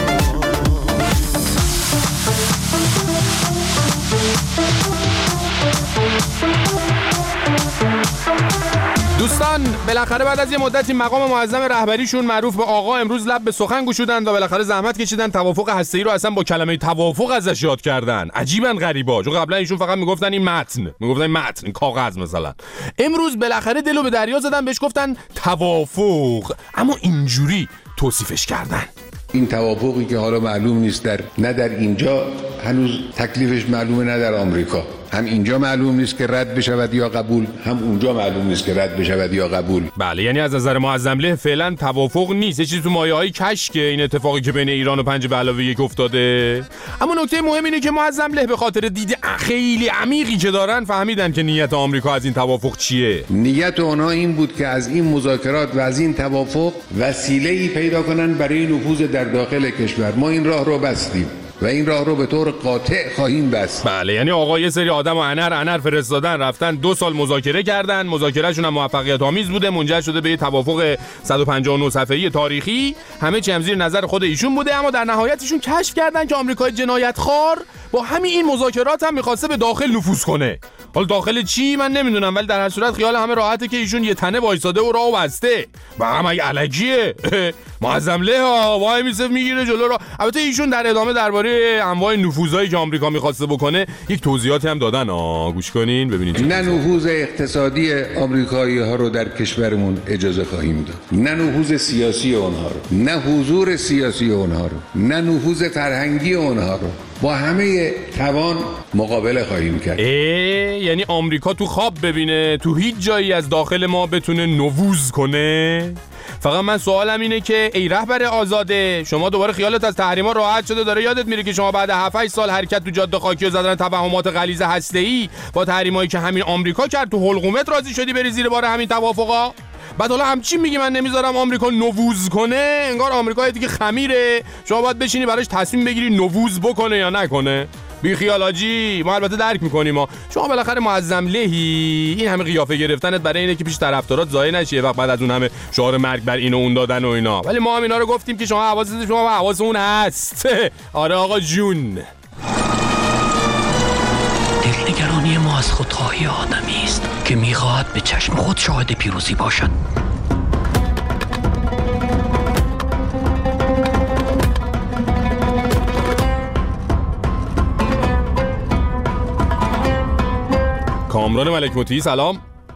دوستان بالاخره بعد از یه مدتی مقام معظم رهبریشون معروف به آقا امروز لب به سخن گشودن و بالاخره زحمت کشیدن توافق هسته‌ای رو اصلا با کلمه توافق ازش یاد کردن. عجیبن غریبا، چون قبلا ایشون فقط میگفتن این متن، میگفتن این متن، این کاغذ مثلا. امروز بالاخره دلو به دریا زدن، بهش گفتن توافق، اما اینجوری توصیفش کردن. این توافقی که حالا معلوم نیست در نه در اینجا هنوز تکلیفش معلومه، نه در آمریکا، هم اینجا معلوم نیست که رد بشود یا قبول، هم اونجا معلوم نیست که رد بشود یا قبول. بله، یعنی از نظر معظم له فعلا توافق نیست، یه چیزی تو مایه‌های کشکه این اتفاقی که بین ایران و پنج به علاوه یک افتاده. اما نکته مهم اینه که معظم له به خاطر دید خیلی عمیقی که دارن فهمیدن که نیت آمریکا از این توافق چیه. نیت اونها این بود که از این مذاکرات و از این توافق وسیله‌ای پیدا کنن برای نفوذ در داخل کشور. ما این راه رو بستیم و این راه رو به طور قاطع خواهیم بست. بله، یعنی آقا یه سری آدم و انر انر فرستادن، رفتن دو سال مذاکره کردن، مذاکرهشون هم موفقیت آمیز بوده، منجر شده به یه توافق صد و پنجاه و نه صفحه‌ای تاریخی، همه چی هم زیر نظر خود ایشون بوده، اما در نهایتشون کشف کردن که آمریکای جنایتخوار با همین این مذاکرات هم می‌خواسته به داخل نفوذ کنه. حالا داخل چی من نمیدونم، ولی در هر صورت خیال همه راحته که ایشون یه تنه وایساده و راهو بسته و هم اگه الکیه. معظم له ها وای میسه میگیره جلو رو. البته ایشون در ادامه درباره انواع نفوذایی که آمریکا میخواسته بکنه یک توضیحاتی هم دادن ها، گوش کنین ببینید. نه نفوذ اقتصادی آمریکایی ها رو در کشورمون اجازه خواهیم داد، نه نفوذ سیاسی اونها رو، نه حضور سیاسی اونها رو، نه نفوذ فرهنگی اونها رو. با همه توان مقابله خواهیم کرد. یعنی آمریکا تو خواب ببینه تو هیچ جایی از داخل ما بتونه نفوذ کنه؟ فقط من سوالم اینه که ای رهبر آزاده، شما دوباره خیالت از تحریما راحت شده؟ داره یادت میره که شما بعد هفت هشت سال حرکت تو جاده خاکی و زدن توهمات غلیظ هسته‌ای با تحریمایی که همین آمریکا کرد تو حلقومت راضی شدی بری زیر بار همین توافقا؟ بعد حالا همچی میگی من نمیذارم آمریکا نفوذ کنه؟ انگار آمریکا دیگه خمیره، شما باید بشینی براش تصمیم بگیری نفوذ بکنه یا نکنه. بی خیال حاجی، ما البته درک میکنیم ما شما بالاخره معظم لهی، این همه قیافه گرفتنت برای اینه که پیش طرفدارات ضایع نشی یه وقت بعد از اون همه شعار مرگ بر این و اون دادن و اینا. ولی ما هم اینا رو گفتیم که شما حواست شما و حواس اون هست. آره آقا جون. دلنگرانی ما از خودخواهی آدمی است که میخواهد به چشم خود شاهد پیروزی باشد. کامران ملک مطیعی سلام.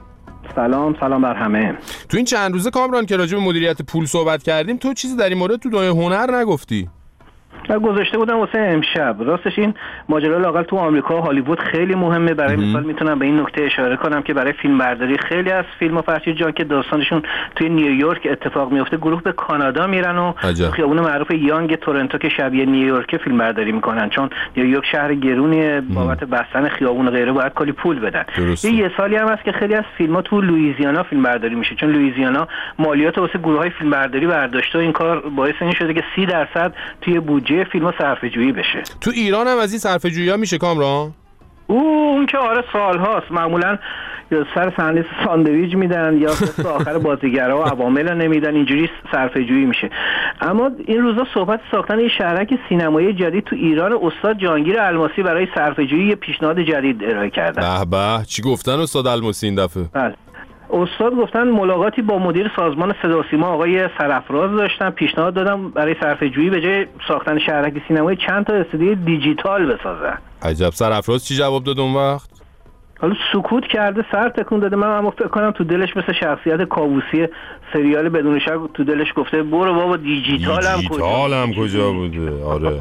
سلام سلام بر همه. تو این چند روزه کامران که راجع به مدیریت پول صحبت کردیم تو چیزی در این مورد تو دنیای هنر نگفتی؟ گذاشته بودم واسه امشب. راستش این ماجرا لااقل تو آمریکا هالیوود خیلی مهمه. برای مثال میتونم به این نکته اشاره کنم که برای فیلمبرداری خیلی از فیلم‌ها فرشید جان که داستانشون توی نیویورک اتفاق میفته گروه به کانادا میرن و خیابون معروف یانگ تورنتو که شبیه نیویورک فیلمبرداری میکنن، چون نیویورک شهر گرونیه، بابت بستن خیابون و غیره باید کلی پول بدن. یه, یه سالی هم هست که خیلی از فیلم‌ها تو لوئیزیانا فیلمبرداری میشه، چون لوئیزیانا مالیات واسه گروه‌های فیلمبرداری برداشته و این کار باعث این شده که سی درصد توی بودجه فیلم‌ها صرفه‌جویی بشه. تو ایران هم از این صرفه‌جویی‌ها میشه کامران؟ اون که آره سال هاست معمولا یا سر صحنه ساندویچ میدن یا قسط آخر بازیگرا و عوامل نمیدن، اینجوری صرفه‌جویی میشه. اما این روزا صحبت ساختن یه شهرک سینمایی جدید تو ایران، استاد جهانگیر الماسی برای صرفه‌جویی یه پیشنهاد جدید ارائه کردن. به به، چی گفتن استاد الماسی این دفعه؟ بله استاد گفتن ملاقاتی با مدیر سازمان صدا و سیما آقای سرافراز داشتن، پیشنهاد دادم برای صرفه‌جویی به جای ساختن شهرک سینمایی چند تا استودیو دیجیتال بسازن. عجب. سرافراز چی جواب داد اون وقت؟ حالا سکوت کرده، سر تکون داده. من اما فکر کنم تو دلش مثل شخصیت کاووسی سریال بدون شک تو دلش گفته برو بابا دیجیتال هم کجا دیجیتال هم کجا بوده. آره.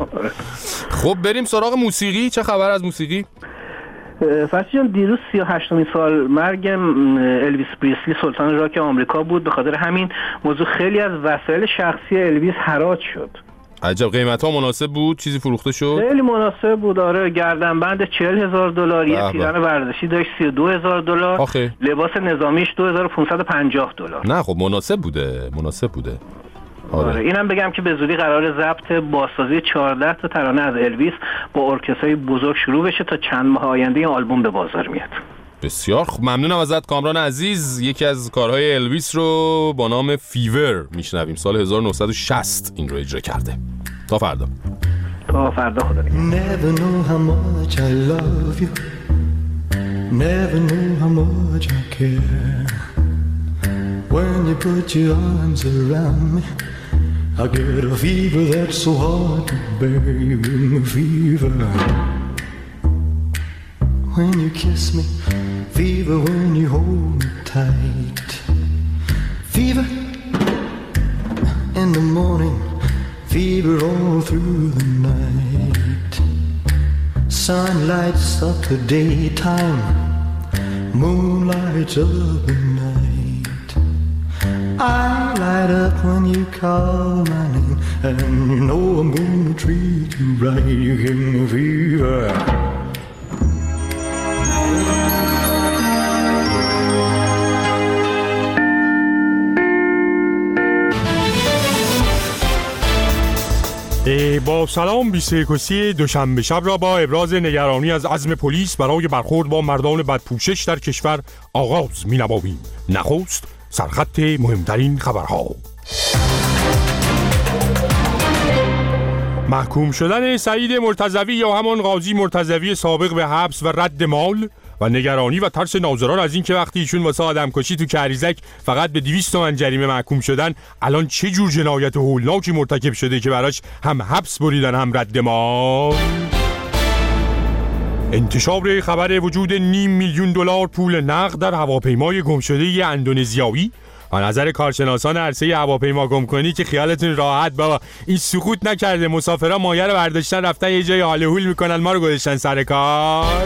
خب بریم سراغ موسیقی. چه خبر از موسیقی؟ فرشی جان دیروز سی و هشتمین سال مرگ الویس پریسلی سلطان راک آمریکا بود. به خاطر همین موضوع خیلی از وسایل شخصی الویس حراج شد. عجب. قیمت ها مناسب بود؟ چیزی فروخته شد؟ خیلی مناسب بود. آره گردنبند چهل هزار دلار، یه پیرهن ورزشی داشت سی و دو هزار دلار، لباس نظامیش دو هزار و پانصد و پنجاه دلار. نه خب مناسب بوده، مناسب بوده. آره. آره. اینم بگم که به زودی قرار ضبط بازسازی چهارده تا ترانه از الویس با ارکسترهای بزرگ شروع بشه تا چند ماه آینده این آلبوم به بازار میاد. بسیار خوب، ممنونم ازت کامران عزیز. یکی از کارهای الویس رو با نام فیور میشنویم. سال هزار و نهصد و شصت این رو اجرا کرده. تا فردا. تا فردا خدا نگهدار. Never knew how much I love you. Never knew how much I care. When you put your arms around me, I get a fever that's so hard to bear. You give me fever when you kiss me, fever when you hold me tight, fever in the morning, fever all through the night. Sun lights up the daytime, moon lights up the night. I light up when you call my name, and you know I'm gonna treat you right. You give me fever. با سلام بیست و یکم دوشنبه شب را با ابراز نگرانی از عزم پلیس برای برخورد با مردان بدپوشش در کشور آغاز می نماییم. نخست سرخط مهمترین خبرها. محکوم شدن سعید مرتضوی یا همان قاضی مرتضوی سابق به حبس و رد مال و نگرانی و ترس ناظران از این که وقتی ایشون واسه آدمکشی تو کریزک فقط به دویست تومن جریمه محکوم شدن، الان چه جور جنایت هولناکی مرتکب شده که براش هم حبس بریدن هم رد مال. انتشار خبر وجود نیم میلیون دلار پول نقد در هواپیمای گمشده اندونزیایی و نظر کارشناسان عرصه هواپیما گمکنی که خیالتون راحت بابا این سقوط نکرده، مسافرها مایه رو برداشتن رفتن یه جای حال هول میکنن، ما رو گذاشتن سر کار.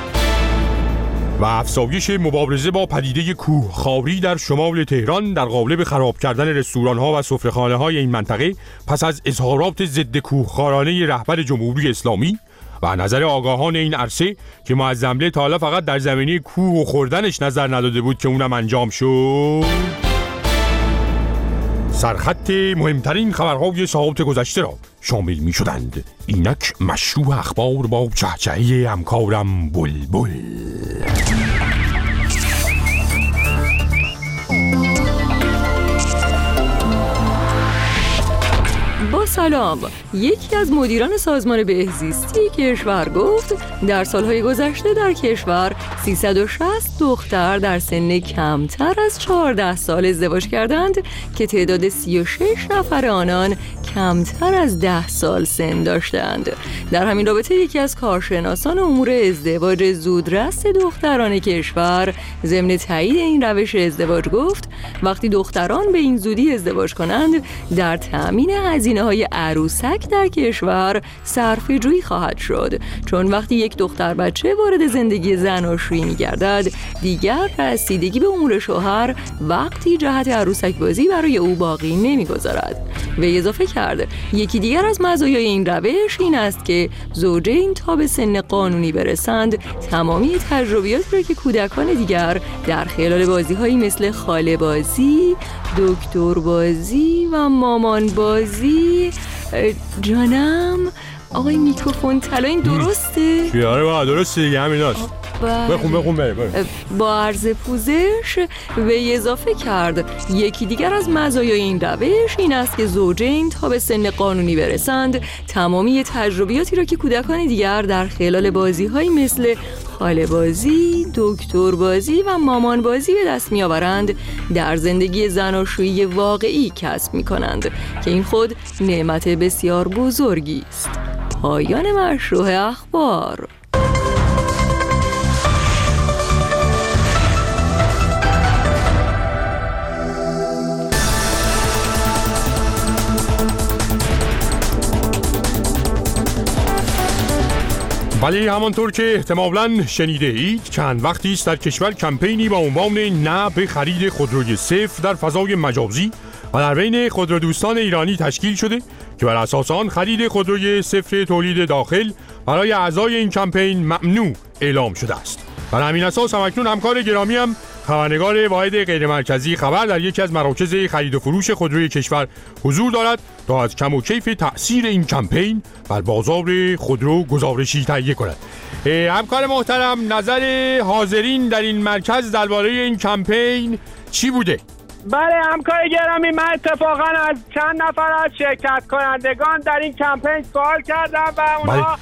و افزایش مبارزه با پدیده کوهخواری در شمال تهران در قالب خراب کردن رستوران‌ها و سفره‌خانه‌های این منطقه پس از اظهارات ضد کوهخوارانه رهبر جمهوری اسلامی و نظر آگاهان این عرصه که معظم حمله تا حالا فقط در زمینه کوه و خوردنش نظر نداده بود که اونم انجام شد. سرخط مهمترین خبرهای ساعات گذشته را شامل می شدند. اینک مشروع اخبار با چهچهی همکارم بلبل. با سلام. یکی از مدیران سازمان بهزیستی کشور گفت در سالهای گذشته در کشور سیصد و شصت دختر در سن کمتر از چهارده سال ازدواج کردند که تعداد سی و شش نفر آنان کمتر از ده سال سن داشتند. در همین رابطه یکی از کارشناسان امور ازدواج زودرس دختران کشور ضمن تایید این روش ازدواج گفت وقتی دختران به این زودی ازدواج کنند در تأمین هزینه‌های عروسک در کشور صرفه‌جویی خواهد شد، چون وقتی یک دختر بچه وارد زندگی زناشویی می‌گردد دیگر رسیدگی به امور شوهر وقتی جهت عروسک بازی برای او باقی نمی‌گذارد. و اضافه کرد یکی دیگر از مزایای این روش این است که زوجین تا به سن قانونی برسند تمامی تجربیاتی را که کودکان دیگر در خلال بازی‌هایی مثل خاله بازی، دکتر بازی و مامان بازی جانم آقای میکروفون طلا این درسته؟ بیاره با درسته دیگه همیناست. بخون بخون بره بره. با عرض پوزش و اضافه کرد یکی دیگر از مزایای این روش این است که زوجین تا به سن قانونی برسند تمامی تجربیاتی را که کودکان دیگر در خلال بازی‌هایی مثل خاله بازی، دکتر بازی و مامان بازی به دست می‌آورند در زندگی زناشویی واقعی کسب می‌کنند که این خود نعمت بسیار بزرگی است. پایان مشروع اخبار. ولی همانطور که احتمالاً شنیده اید چند وقتی است در کشور کمپینی با عنوان نه به خرید خودروی صفر در فضای مجازی و در بین خودرودوستان ایرانی تشکیل شده که بر اساس آن خرید خودروی صفر تولید داخل برای اعضای این کمپین ممنوع اعلام شده است. بر همین اساس همکنون همکار گرامی هم خبرنگار واحد غیرمرکزی خبر در یکی از مراکز خرید و فروش خودروی کشور حضور دارد تا از کم و کیف تأثیر این کمپین بر بازار خودرو گزارشی تهیه کند. همکار محترم نظر حاضرین در این مرکز درباره این کمپین چی بوده؟ بله همکار گرامی، من اتفاقا از چند نفر از شرکت کنندگان در این کمپین سوال کردم و اونها بله.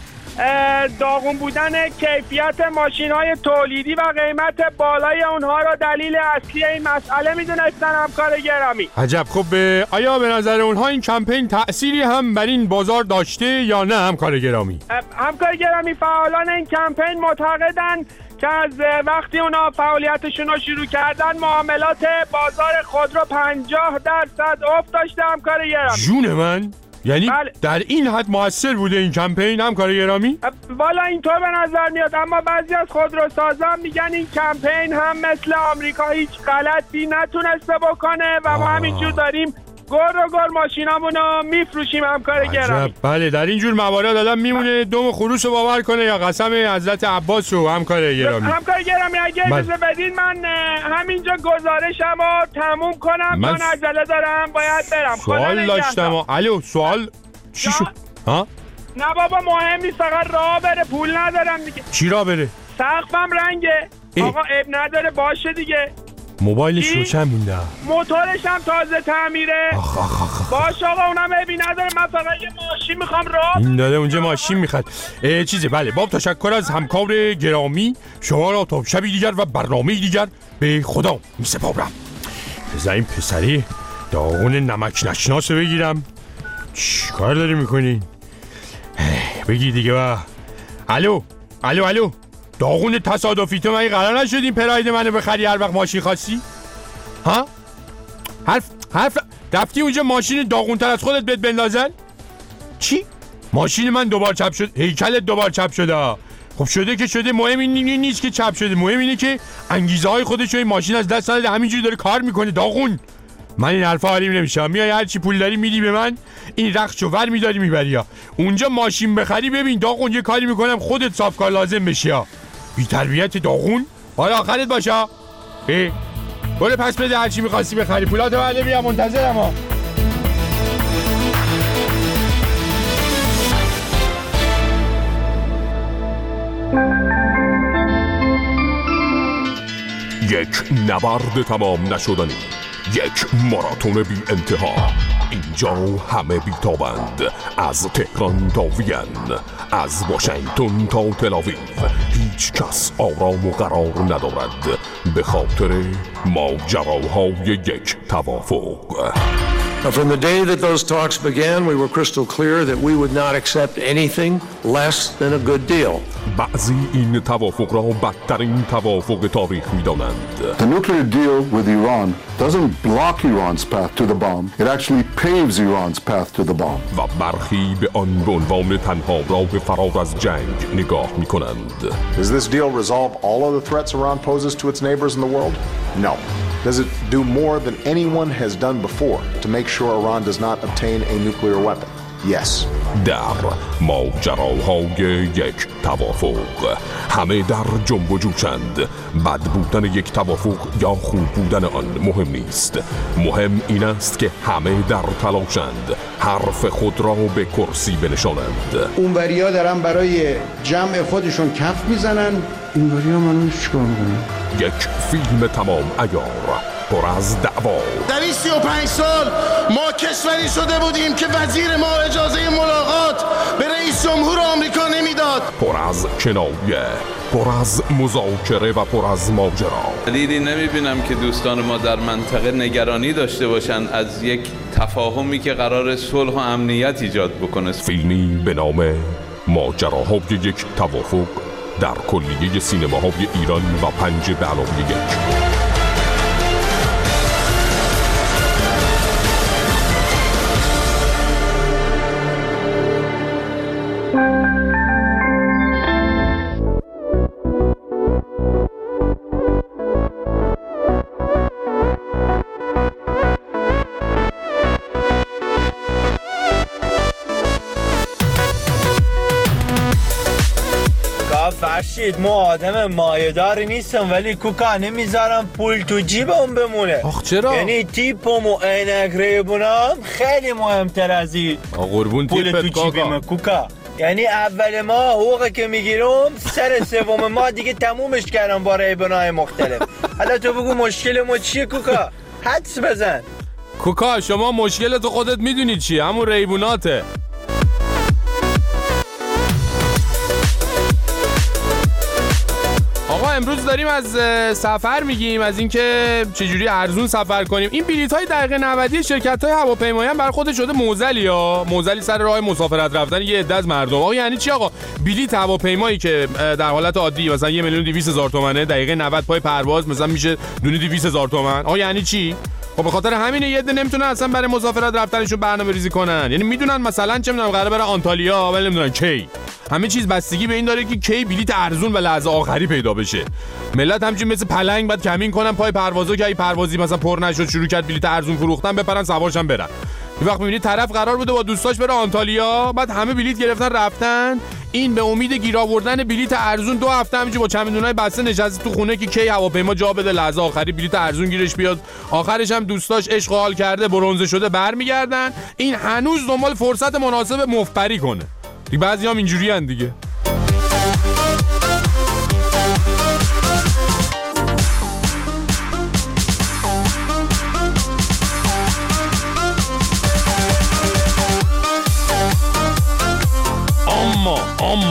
داغون بودن کیفیت ماشین‌های تولیدی و قیمت بالای اونها را دلیل اصلی این مسئله می‌دونستن همکار گرامی. عجب. خب آیا به نظر اونها این کمپین تأثیری هم بر این بازار داشته یا نه همکار گرامی؟ همکار گرامی فعالان این کمپین معتقدن که از وقتی اونا فعالیتشون رو شروع کردن معاملات بازار خودرو پنجاه درصد افت داشته همکار گرامی. جون من؟ یعنی بله. در این حد موثر بوده این کمپین همکار گرامی؟ والا اینطور به نظر میاد، اما بعضی از خودروسازان میگن این کمپین هم مثل آمریکا هیچ غلطی نتونسته بکنه و ما همینجور داریم گر و گر ماشینامونو میفروشیم همکار گرامی. بله در این جور موارد آدم میمونه دوم خروس رو باور کنه یا قسم حضرت عباس رو همکار گرامی. همکار گرامی اگه اجازه بدین من همینجا گزارشمو تموم کنم من چون عجله دارم باید برم. سوال داشتم. الو سوال چی شد؟ ها؟ نه بابا مهم نیست، فقط راه بره، پول ندارم دیگه. چی راه بره؟ سقفم رنگه. اه. آقا اب نداره باشه دیگه. موبایلش روشن مونده. موتورش هم تازه تعمیره. آخ آخ آخ باشه آقا اونم عیبی نداره، من فقط یه ماشین میخوام راه. این داده اونجا ماشین میخواد. چیزه بله باب، تشکر از همکار گرامی. شما را تا شبی دیگر و برنامه دیگر به خدا میسپارم. بذار این پسری داغون نمک نشناسه بگیرم. چی کار داری میکنی؟ بگی دیگه با. الو الو الو داغون تصادفی، تو من قرار نشدیم پراید منو بخری هر وقت ماشین خواستی؟ ها؟ حرف حرف رفتی اونجا ماشین داغونتر از خودت بهت بندازن؟ چی؟ ماشین من دوبار چپ شد، هیکلت دوبار چپ شده. خب شده که شده، مهم این نیست که چپ شده، مهم اینه که انگیزه های خودش این ماشین از دست داده، همینجوری داره کار میکنه. داغون من این حرفا حالیم نمیشه. میای هر چی پول داری میدی به من، این رخشو ور میداری میبری. اونجا ماشین بخری ببین داغون یه کاری میکنم خودت صاف کار لازم بشی. بی تربیت داغون. حالا آخرت باشه. ای برو پس بده هر چی می‌خواستی بخری، پولاتو بعد بیا، منتظرم. ها یک نبرد تمام نشدنی، یک ماراتون بی انتها. اینجا همه بیتابند، از تهران تا وین، از واشنگتن تا تل‌آویو. هیچ کس آرام و قرار ندارد به خاطر ماجراهای یک توافق. From the day that those talks began, we were crystal clear that we would not accept anything less than a good deal. بعضی این توافق را بدترین توافق تاریخ می‌دانند. The nuclear deal with Iran doesn't block Iran's path to the bomb. It actually paves Iran's path to the bomb. و برخی به آن به عنوان تنها راه فرار از جنگ نگاه می‌کنند. Does this deal resolve all of the threats Iran poses to its neighbors in the world? No. Does it do more than anyone has done before to make sure Iran does not obtain a nuclear weapon? Yes. در ماجراهای یک توافق همه در جنب و جوشند. بد بودن یک توافق یا خوب بودن آن مهم نیست، مهم این است که همه در تلاشند حرف خود را به کرسی بنشانند. اونوریا دارن برای جمع خودشون کف میزنن، اینوریا منو چیکار میکنن؟ یک فیلم تمام عیار پر از دعوا. در این سی و پنج سال ما کشوری شده بودیم که وزیر ما اجازه ملاقات به رئیس جمهور آمریکا نمیداد. پر از کنایه، پر از مذاکره و پر از ماجرا. دلیلی نمیبینم که دوستان ما در منطقه نگرانی داشته باشند از یک تفاهمی که قرار صلح و امنیت ایجاد بکنه. فیلمی به نام ماجراهای یک توافق در کلیه سینماهای ایران و پنج به علاوه یک. فرشید ما آدم مایه‌داری نیستم، ولی کوکا نمیذارم پول تو جیبم بمونه. آخ چرا؟ یعنی تیپم و عینک ریبونم خیلی مهمتر از این قربون پول تو جیبم کوکا. یعنی اول ما حقوقی که میگیرم سر سوم ما دیگه تمومش کردم با ریبونای مختلف. حالا تو بگو مشکل ما چیه کوکا؟ حدس بزن. کوکا شما مشکلتو خودت میدونی چیه؟ همون ریبوناته. آقا امروز داریم از سفر میگیم، از اینکه چجوری ارزون سفر کنیم. این بلیط‌های دقیقه نود شرکت‌های هواپیمایی هم برای خودش شده موزلی ها، موزلی سر راه مسافرت رفتن یه عده از مردم. آقا یعنی چی آقا؟ بلیط هواپیمایی که در حالت عادی مثلا یک میلیون و دویست هزار تومانه، دقیقه نود پای پرواز مثلا میشه دونه دویست هزار تومان. آقا یعنی چی؟ خب به خاطر همینه یه عده نمیتونن اصلا برای مسافرت رفتنشون برنامه‌ریزی کنن. یعنی میدونن مثلا چه میدونم قراره بره آنتالیا ولی نمیدونن کی. همه چیز بستگی به این داره که کی بلیط ارزون و لحظه آخری پیدا بشه. ملت همچین مثل پلنگ بعد کمین کنن پای پروازا که ای پروازی مثلا پر نشد شروع کرد بلیط ارزون فروختن بپرن سوارشن برن. یه وقت می‌بینی طرف قرار بوده با دوستاش بره آنتالیا، بعد همه بلیط گرفتن رفتن، این به امید گیر آوردن بلیط ارزون دو هفته همینجوری با چمدونای بسته نشسته تو خونه که کی هواپیما جا بده لحظه آخری بلیط ارزون گیرش بیاد. آخرش هم دوستاش عشق و حال کرده برنزه شده برمیگردن، این هنوز دنبال فرصت مناسب مفبری کنه. دیگه بعضیام اینجوریان دیگه.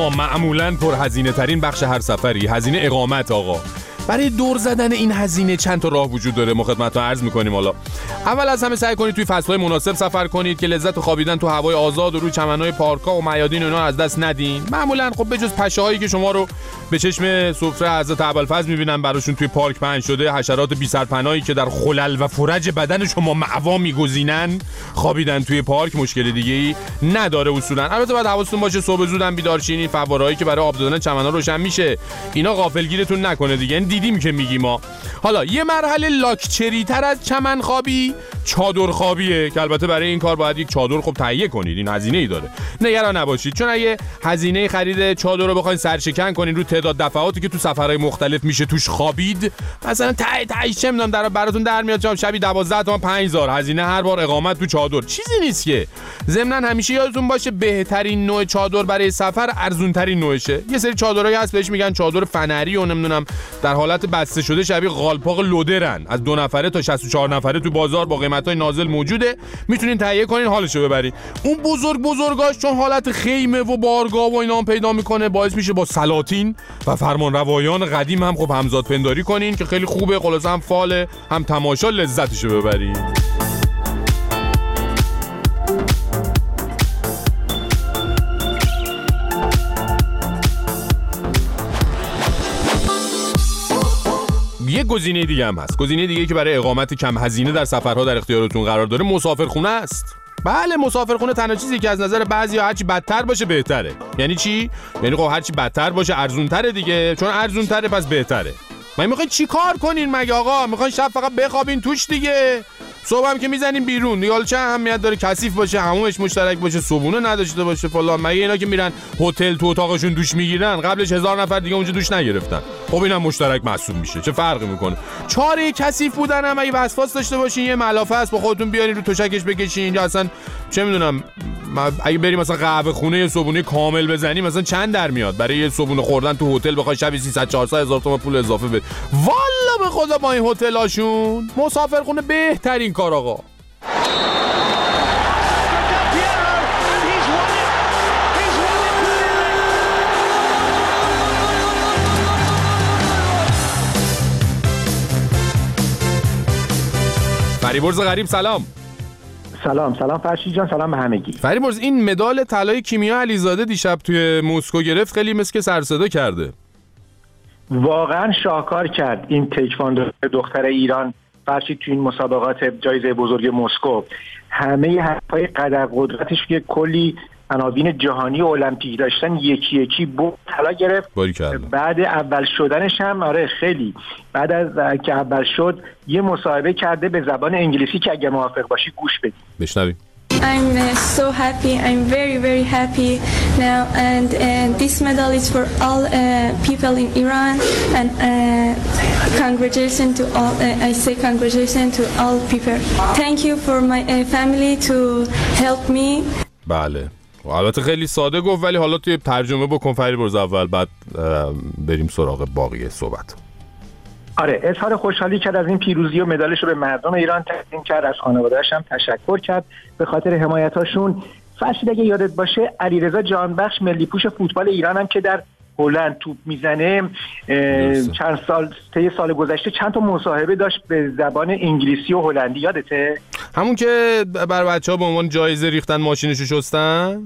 اما معمولاً پر هزینه ترین بخش هر سفری، هزینه اقامت آقا. برای دور زدن این هزینه چند تا راه وجود داره، ما خدمتتون عرض می‌کنیم. حالا اول از همه سعی کنید توی فصل‌های مناسب سفر کنید که لذت خوابیدن تو هوای آزاد و روی چمن‌های پارک‌ها و میادین اونا از دست ندین. معمولاً خب بجز پشه‌هایی که شما رو به چشم سفره حضرت ابوالفضل می‌بینن براشون توی پارک پهن شده، حشرات بی‌سرپناهی که در خلل و فرج بدن شما معوا می‌گزینن، خوابیدن توی پارک مشکل دیگه‌ای نداره اصولاً. البته باید حواستون باشه صبح زودم بیدار شین، فواره‌ای که برای آب دادن چمن‌ها روشن میشه اینا غافلگیرتون نکنه دیگه. دیدیم که میگیم ما. حالا یه مرحله لاکچری تر از چمن خوابی چادر خوابیه که البته برای این کار باید یک چادر خوب تهیه کنید، این هزینه ای داره. نگران نباشید، چون اگه هزینه خرید چادر رو بخواید سرشکن کنین رو تعداد دفعاتی که تو سفرهای مختلف میشه توش خوابید، مثلا تای تای چه میدونم در براتون در میاد چم شبی دوازده تا پنج هزار هزینه هر بار اقامت تو چادر، چیزی نیست که. ضمن همیشه یادتون باشه بهترین نوع چادر برای سفر ارزون ترین نوعشه. یه سری چادرایی هست بهش میگن چادر فنری و نمیدونم در حالت بسته شده شبیه قالپاق لودرن، از دو نفره تا شصت و چهار نفره تو بازار با قیمتای نازل موجوده، میتونین تهیه کنین حالشو ببرین. اون بزرگ بزرگاش چون حالت خیمه و بارگاه و اینا هم پیدا میکنه باعث میشه با سلاطین و فرمانروایان قدیم هم خب همزاد پنداری کنین که خیلی خوبه، خلاص هم فاله هم تماشا لذتشو ببرین. یه گزینه دیگه هم هست. گزینه دیگه که برای اقامت کم هزینه در سفرها در اختیارتون قرار داره مسافرخونه است. بله مسافرخونه تنها چیزی که از نظر بعضیا هرچی بدتر باشه بهتره. یعنی چی؟ یعنی خب هرچی بدتر باشه ارزون‌تره دیگه، چون ارزون‌تره پس بهتره. من میخواین چی کار کنین مگه آقا؟ میخواین شب فقط بخوابین توش دیگه؟ صبح هم که میزنین بیرون دیگه چه اهمیت داره کثیف باشه، حمومش مشترک باشه، صبونه نداشته باشه فلان؟ مگه اینا که میرن هتل تو اتاقشون دوش میگیرن قبلش هزار نفر دیگه اونجا دوش نگرفتن؟ خب اینم مشترک محسوب میشه، چه فرقی میکنه؟ چاره کثیف بودن هم اگه وسواس داشته باشین یه ملافه است با خودتون بیارین رو تشکش بکشین، یا اصلا چه میدونم اگه بریم مثلا قهوه خونه یه صبونه کامل بزنیم مثلا چند در میاد برای یه صبونه خوردن تو هتل بخوای شب سیصد چهارصد هزار تومان پول اضافه بدی؟ والا به خدا با این هتلاشون مسافرخونه بهترین کار آقا. فریبرز غریب سلام. سلام سلام فرشید جان، سلام به همگی. فریبرز این مدال طلای کیمیا علیزاده دیشب توی مسکو گرفت، خیلی مثل که سر صدا کرده. واقعا شاهکار کرد این تکواندو دختر ایران فرشید توی این مسابقات جایزه بزرگ مسکو. همه حرفای قدر قدرتش که کلی عناوین جهانی و المپیک داشتن یکی یکی بود طلا گرفت. بعد اول شدنش هم آره خیلی بعد از که اول شد یه مصاحبه کرده به زبان انگلیسی که اگه موافق باشی گوش بدید. بشنویم. I'm uh, so happy. I'm very very happy now, and uh, this medal is for all uh, people in Iran, and uh, congratulations to all. Uh, I say congratulations to all people. Thank you for my uh, family to help me. بله. البته خیلی ساده گفت ولی حالا توی ترجمه بکن فریبرز اول، بعد بریم سراغ باقی صحبت. آره اظهار خوشحالی کرد از این پیروزی و مدالش رو به مردم ایران تقدیم کرد، از خانواده‌اش هم تشکر کرد به خاطر حمایتاشون. فرشید اگه یادت باشه علیرضا جانبخش ملی پوش فوتبال ایران هم که در هلند توپ میزنه چند سال طی سال گذشته چند تا مصاحبه داشت به زبان انگلیسی و هلندی، یادته؟ همون که بر بچه‌ها به عنوان جایزه ریختن ماشینشو شستن؟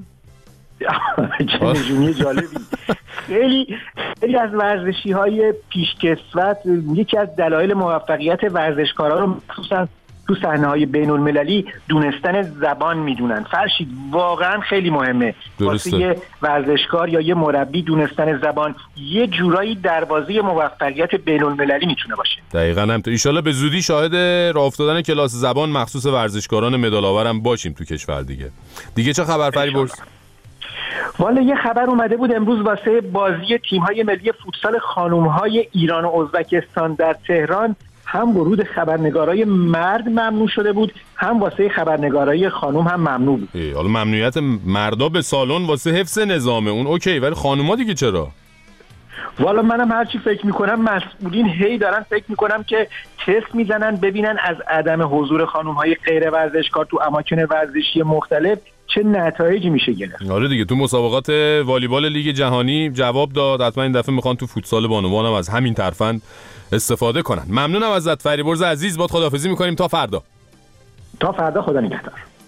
چه نجومی جالبی. خیلی خیلی از ورزشی‌های پیشکسوت یکی از دلایل موفقیت ورزشکارا رو مخصوصا تو صحنه‌های بین‌المللی دونستن زبان میدونن. فرشید واقعا خیلی مهمه واسه یه ورزشکار یا یه مربی دونستن زبان، یه جورایی دروازه موفقیت بین‌المللی میتونه باشه. دقیقاً همینطور. ان شاءالله به زودی شاهد راه افتادن کلاس زبان مخصوص ورزشکاران مدال آورم باشیم تو کشور دیگه. دیگه چه خبر فریبرز؟ والا یه خبر اومده بود امروز واسه بازی تیم‌های ملی فوتسال خانم‌های ایران و ازبکستان در تهران، هم ورود خبرنگارای مرد ممنوع شده بود، هم واسه خبرنگارای خانم هم ممنوع بود. حالا ممنوعیت مردا به سالن واسه حفظ نظامه اون اوکی، ولی خانوما دیگه چرا؟ والا منم هرچی فکر میکنم مسئولین هی دارن فکر میکنم که تست میزنن ببینن از عدم حضور خانم‌های غیر ورزشکار تو اماکن ورزشی مختلف چه نتایجی میشه گرفت. آره دیگه، تو مسابقات والیبال لیگ جهانی جواب داد، حتما این دفعه میخوان تو فوتسال بانوان هم از همین ترفند استفاده کنن. ممنونم ازت فریبرز عزیز، با خداحافظی میکنیم تا فردا. تا فردا، خدا نگهدار.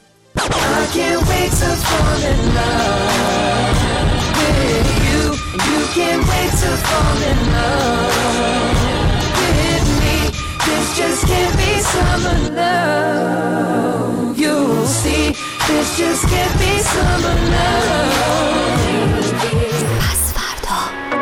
پس فردا.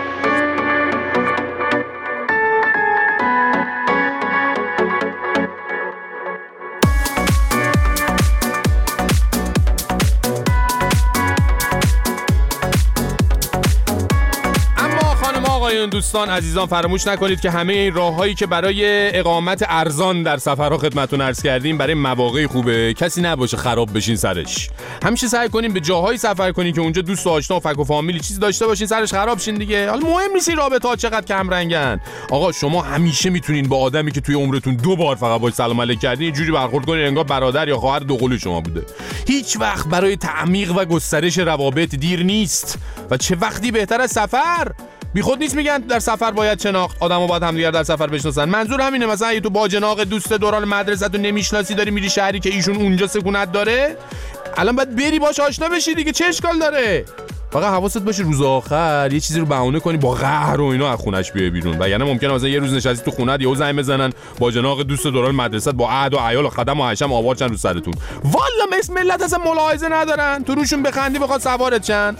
آقایون، دوستان، عزیزان، فراموش نکنید که همه این راههایی که برای اقامت ارزان در سفرها خدمتتون عرض کردیم برای مواقع خوبه، کسی نباشه خراب بشین سرش. همیشه سعی کنین به جاهایی سفر کنین که اونجا دوست و آشنا و فک و فامیلی چیزی داشته باشین سرش خراب شین دیگه. حالا مهم نیست این رابطه‌ها چقدر کم رنگن. آقا شما همیشه میتونین با آدمی که توی عمرتون دو بار فقط باهاش سلام علیک کردین اینجوری برخورد کنین انگار برادر یا خواهر دوقلوی شما بوده. هیچ وقت برای تعمیق و گسترش روابط دیر نیست و چه وقتی بهتر از سفر. بی خود نیست میگن در سفر باید شناخت، آدمو باید همدیگر در سفر بشناسن. منظور همینه. مثلا اگه تو باجناق دوست دوران مدرسه تو نمیشناسی داری میری شهری که ایشون اونجا سکونت داره، الان باید بری باش آشنا بشی دیگه، چه اشکال داره؟ فقط حواست باشه روز آخر یه چیزی رو بهونه کنی با قهر و اینا از خونش بیای بیرون، وگرنه ممکنه مثلا یه روز نشستی تو خونت یهو زنگ بزنن باجناق دوست دوران مدرسه با عهد و عیال و خدم و حشم آوار چن رو سرتون. والا مثل ملت اصلا ملاحظه ندارن، تو روشون بخندی بخواد سوارت چن.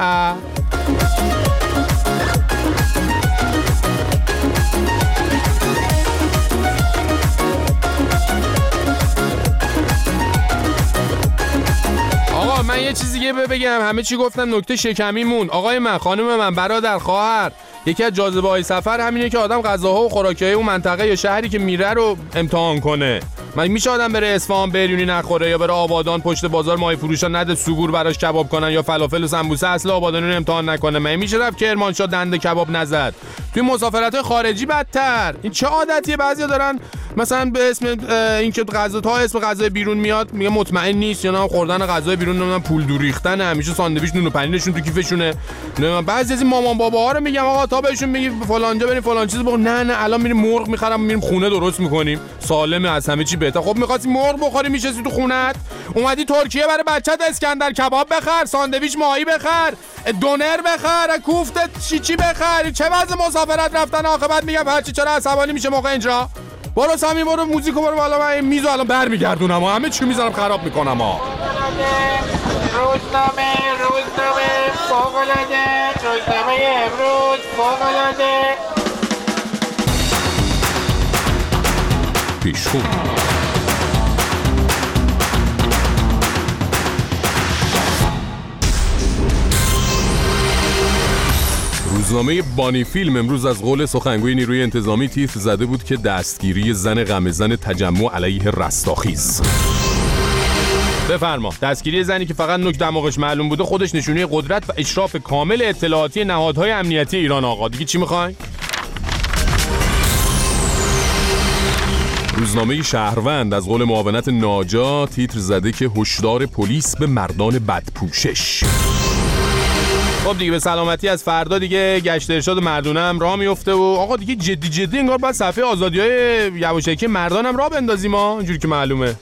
من یه چیزی دیگه بگم، همه چی گفتم، نکته شکمیمون. آقای من، خانم من، برادر، خواهر، یکی از جاذبه‌های سفر همینه که آدم غذاها و خوراکی‌های اون منطقه یا شهری که میره رو امتحان کنه. من میشه آدم بره اصفهان بریونی نخوره یا بره آبادان پشت بازار ماهی فروشا نده سوگور براش کباب کنن یا فلافل و سمبوسه اصل آبادانی رو امتحان نکنه؟ من میشه رفت کرمانشاه دنده کباب نزد؟ توی مسافرت‌های خارجی بدتر. این چه عادتیه؟ بعضیا دارن مثلا به اسم اینکه غذا تا اسم غذای بیرون میاد میگه مطمئن نیست یا نه خوردن غذای بیرون نمیدونم پول دو ریختن، همیشه ساندویچ نون و پنیرشون تو کیفشونه. بعضی از این مامان باباها رو میگم آقا تا بهشون میگی فلانجا بریم فلان چیز بخور، نه نه الان میریم مرغ میخرم میریم خونه درست میکنیم، سالمه از همه چی بهتر. خب می‌خواستی مرغ بخوری میشستی تو خونت، اومدی ترکیه برای بچت اسکندر کباب بخر، ساندویچ ماهی بخر، دونر بخر، کوفته چی چی بخر. چه وضع مسافرت رفتن عاقبت میگم هرچی چرا عصبانی میشه موقع اینجا. برو سامی برو موزیکو برو بالا، من میزو الان برمیگردونم و همه چی میذارم خراب میکنم ها. روزنامه روزنامه فوق‌العاده، روزنامه امروز فوق‌العاده. پیشخون روزنامه بانی فیلم امروز از قول سخنگوی نیروی انتظامی تیتر زده بود که دستگیری زن غمزن تجمع علیه رستاخیز. بفرما. دستگیری زنی که فقط نوک دماغش معلوم بوده خودش نشونه قدرت و اشراف کامل اطلاعاتی نهادهای امنیتی ایران. آقا دیگه چی میخواین؟ روزنامه شهروند از قول معاونت ناجا تیتر زده که هشدار پلیس به مردان بدپوشش. خب دیگه به سلامتی از فردا دیگه گشت ارشاد مردونه هم راه میفته و آقا دیگه جدی جدی انگار باید صفحه آزادی‌های یواشکی مردان هم راه بندازیم ها، اینجوری که معلومه.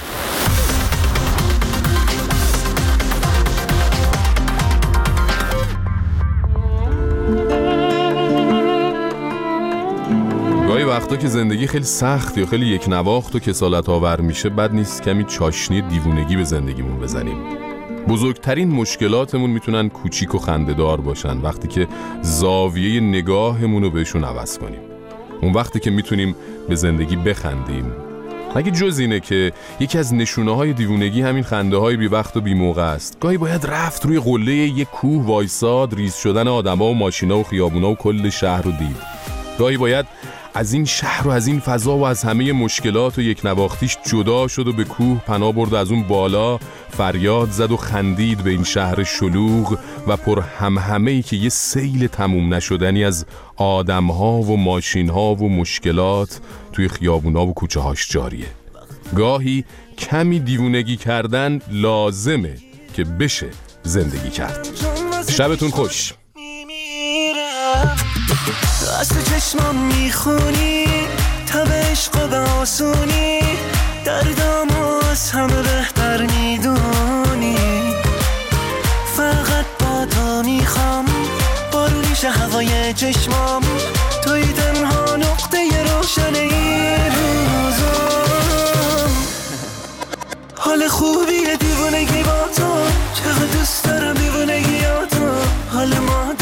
گاهی وقتا که زندگی خیلی سخت یا خیلی یک نواخت و کسالت آور میشه، بد نیست کمی چاشنی دیوونگی به زندگیمون بزنیم. بزرگترین مشکلاتمون میتونن کوچیک و خنده‌دار باشن وقتی که زاویه نگاهمون رو بهشون عوض کنیم. اون وقتی که میتونیم به زندگی بخندیم. مگه جز اینه که یکی از نشونه‌های دیوونگی همین خنده‌های بی وقت و بی موقع است. گاهی باید رفت روی قله یک کوه وایساد، ریز شدن آدم‌ها و ماشینا و خیابونا و کل شهر رو دید. گاهی باید از این شهر و از این فضا و از همه مشکلات و یک نواختیش جدا شد و به کوه پناه برد، از اون بالا فریاد زد و خندید به این شهر شلوغ و پر همهمه‌ای که یه سیل تموم نشدنی از آدم‌ها و ماشین‌ها و مشکلات توی خیابونا و کوچه هاش جاریه. گاهی کمی دیوونگی کردن لازمه که بشه زندگی کرد. شبتون خوش. از تو چشمام میخونی تب عشق به آسونی دردامو از همه بهتر میدونی فقط با تو میخوام بارونیش هوای چشمام توی تنها نقطه روشن این روزم حال خوبیه دیوونگی با تو چقدر دوست دارم دیوونگی تو حال ما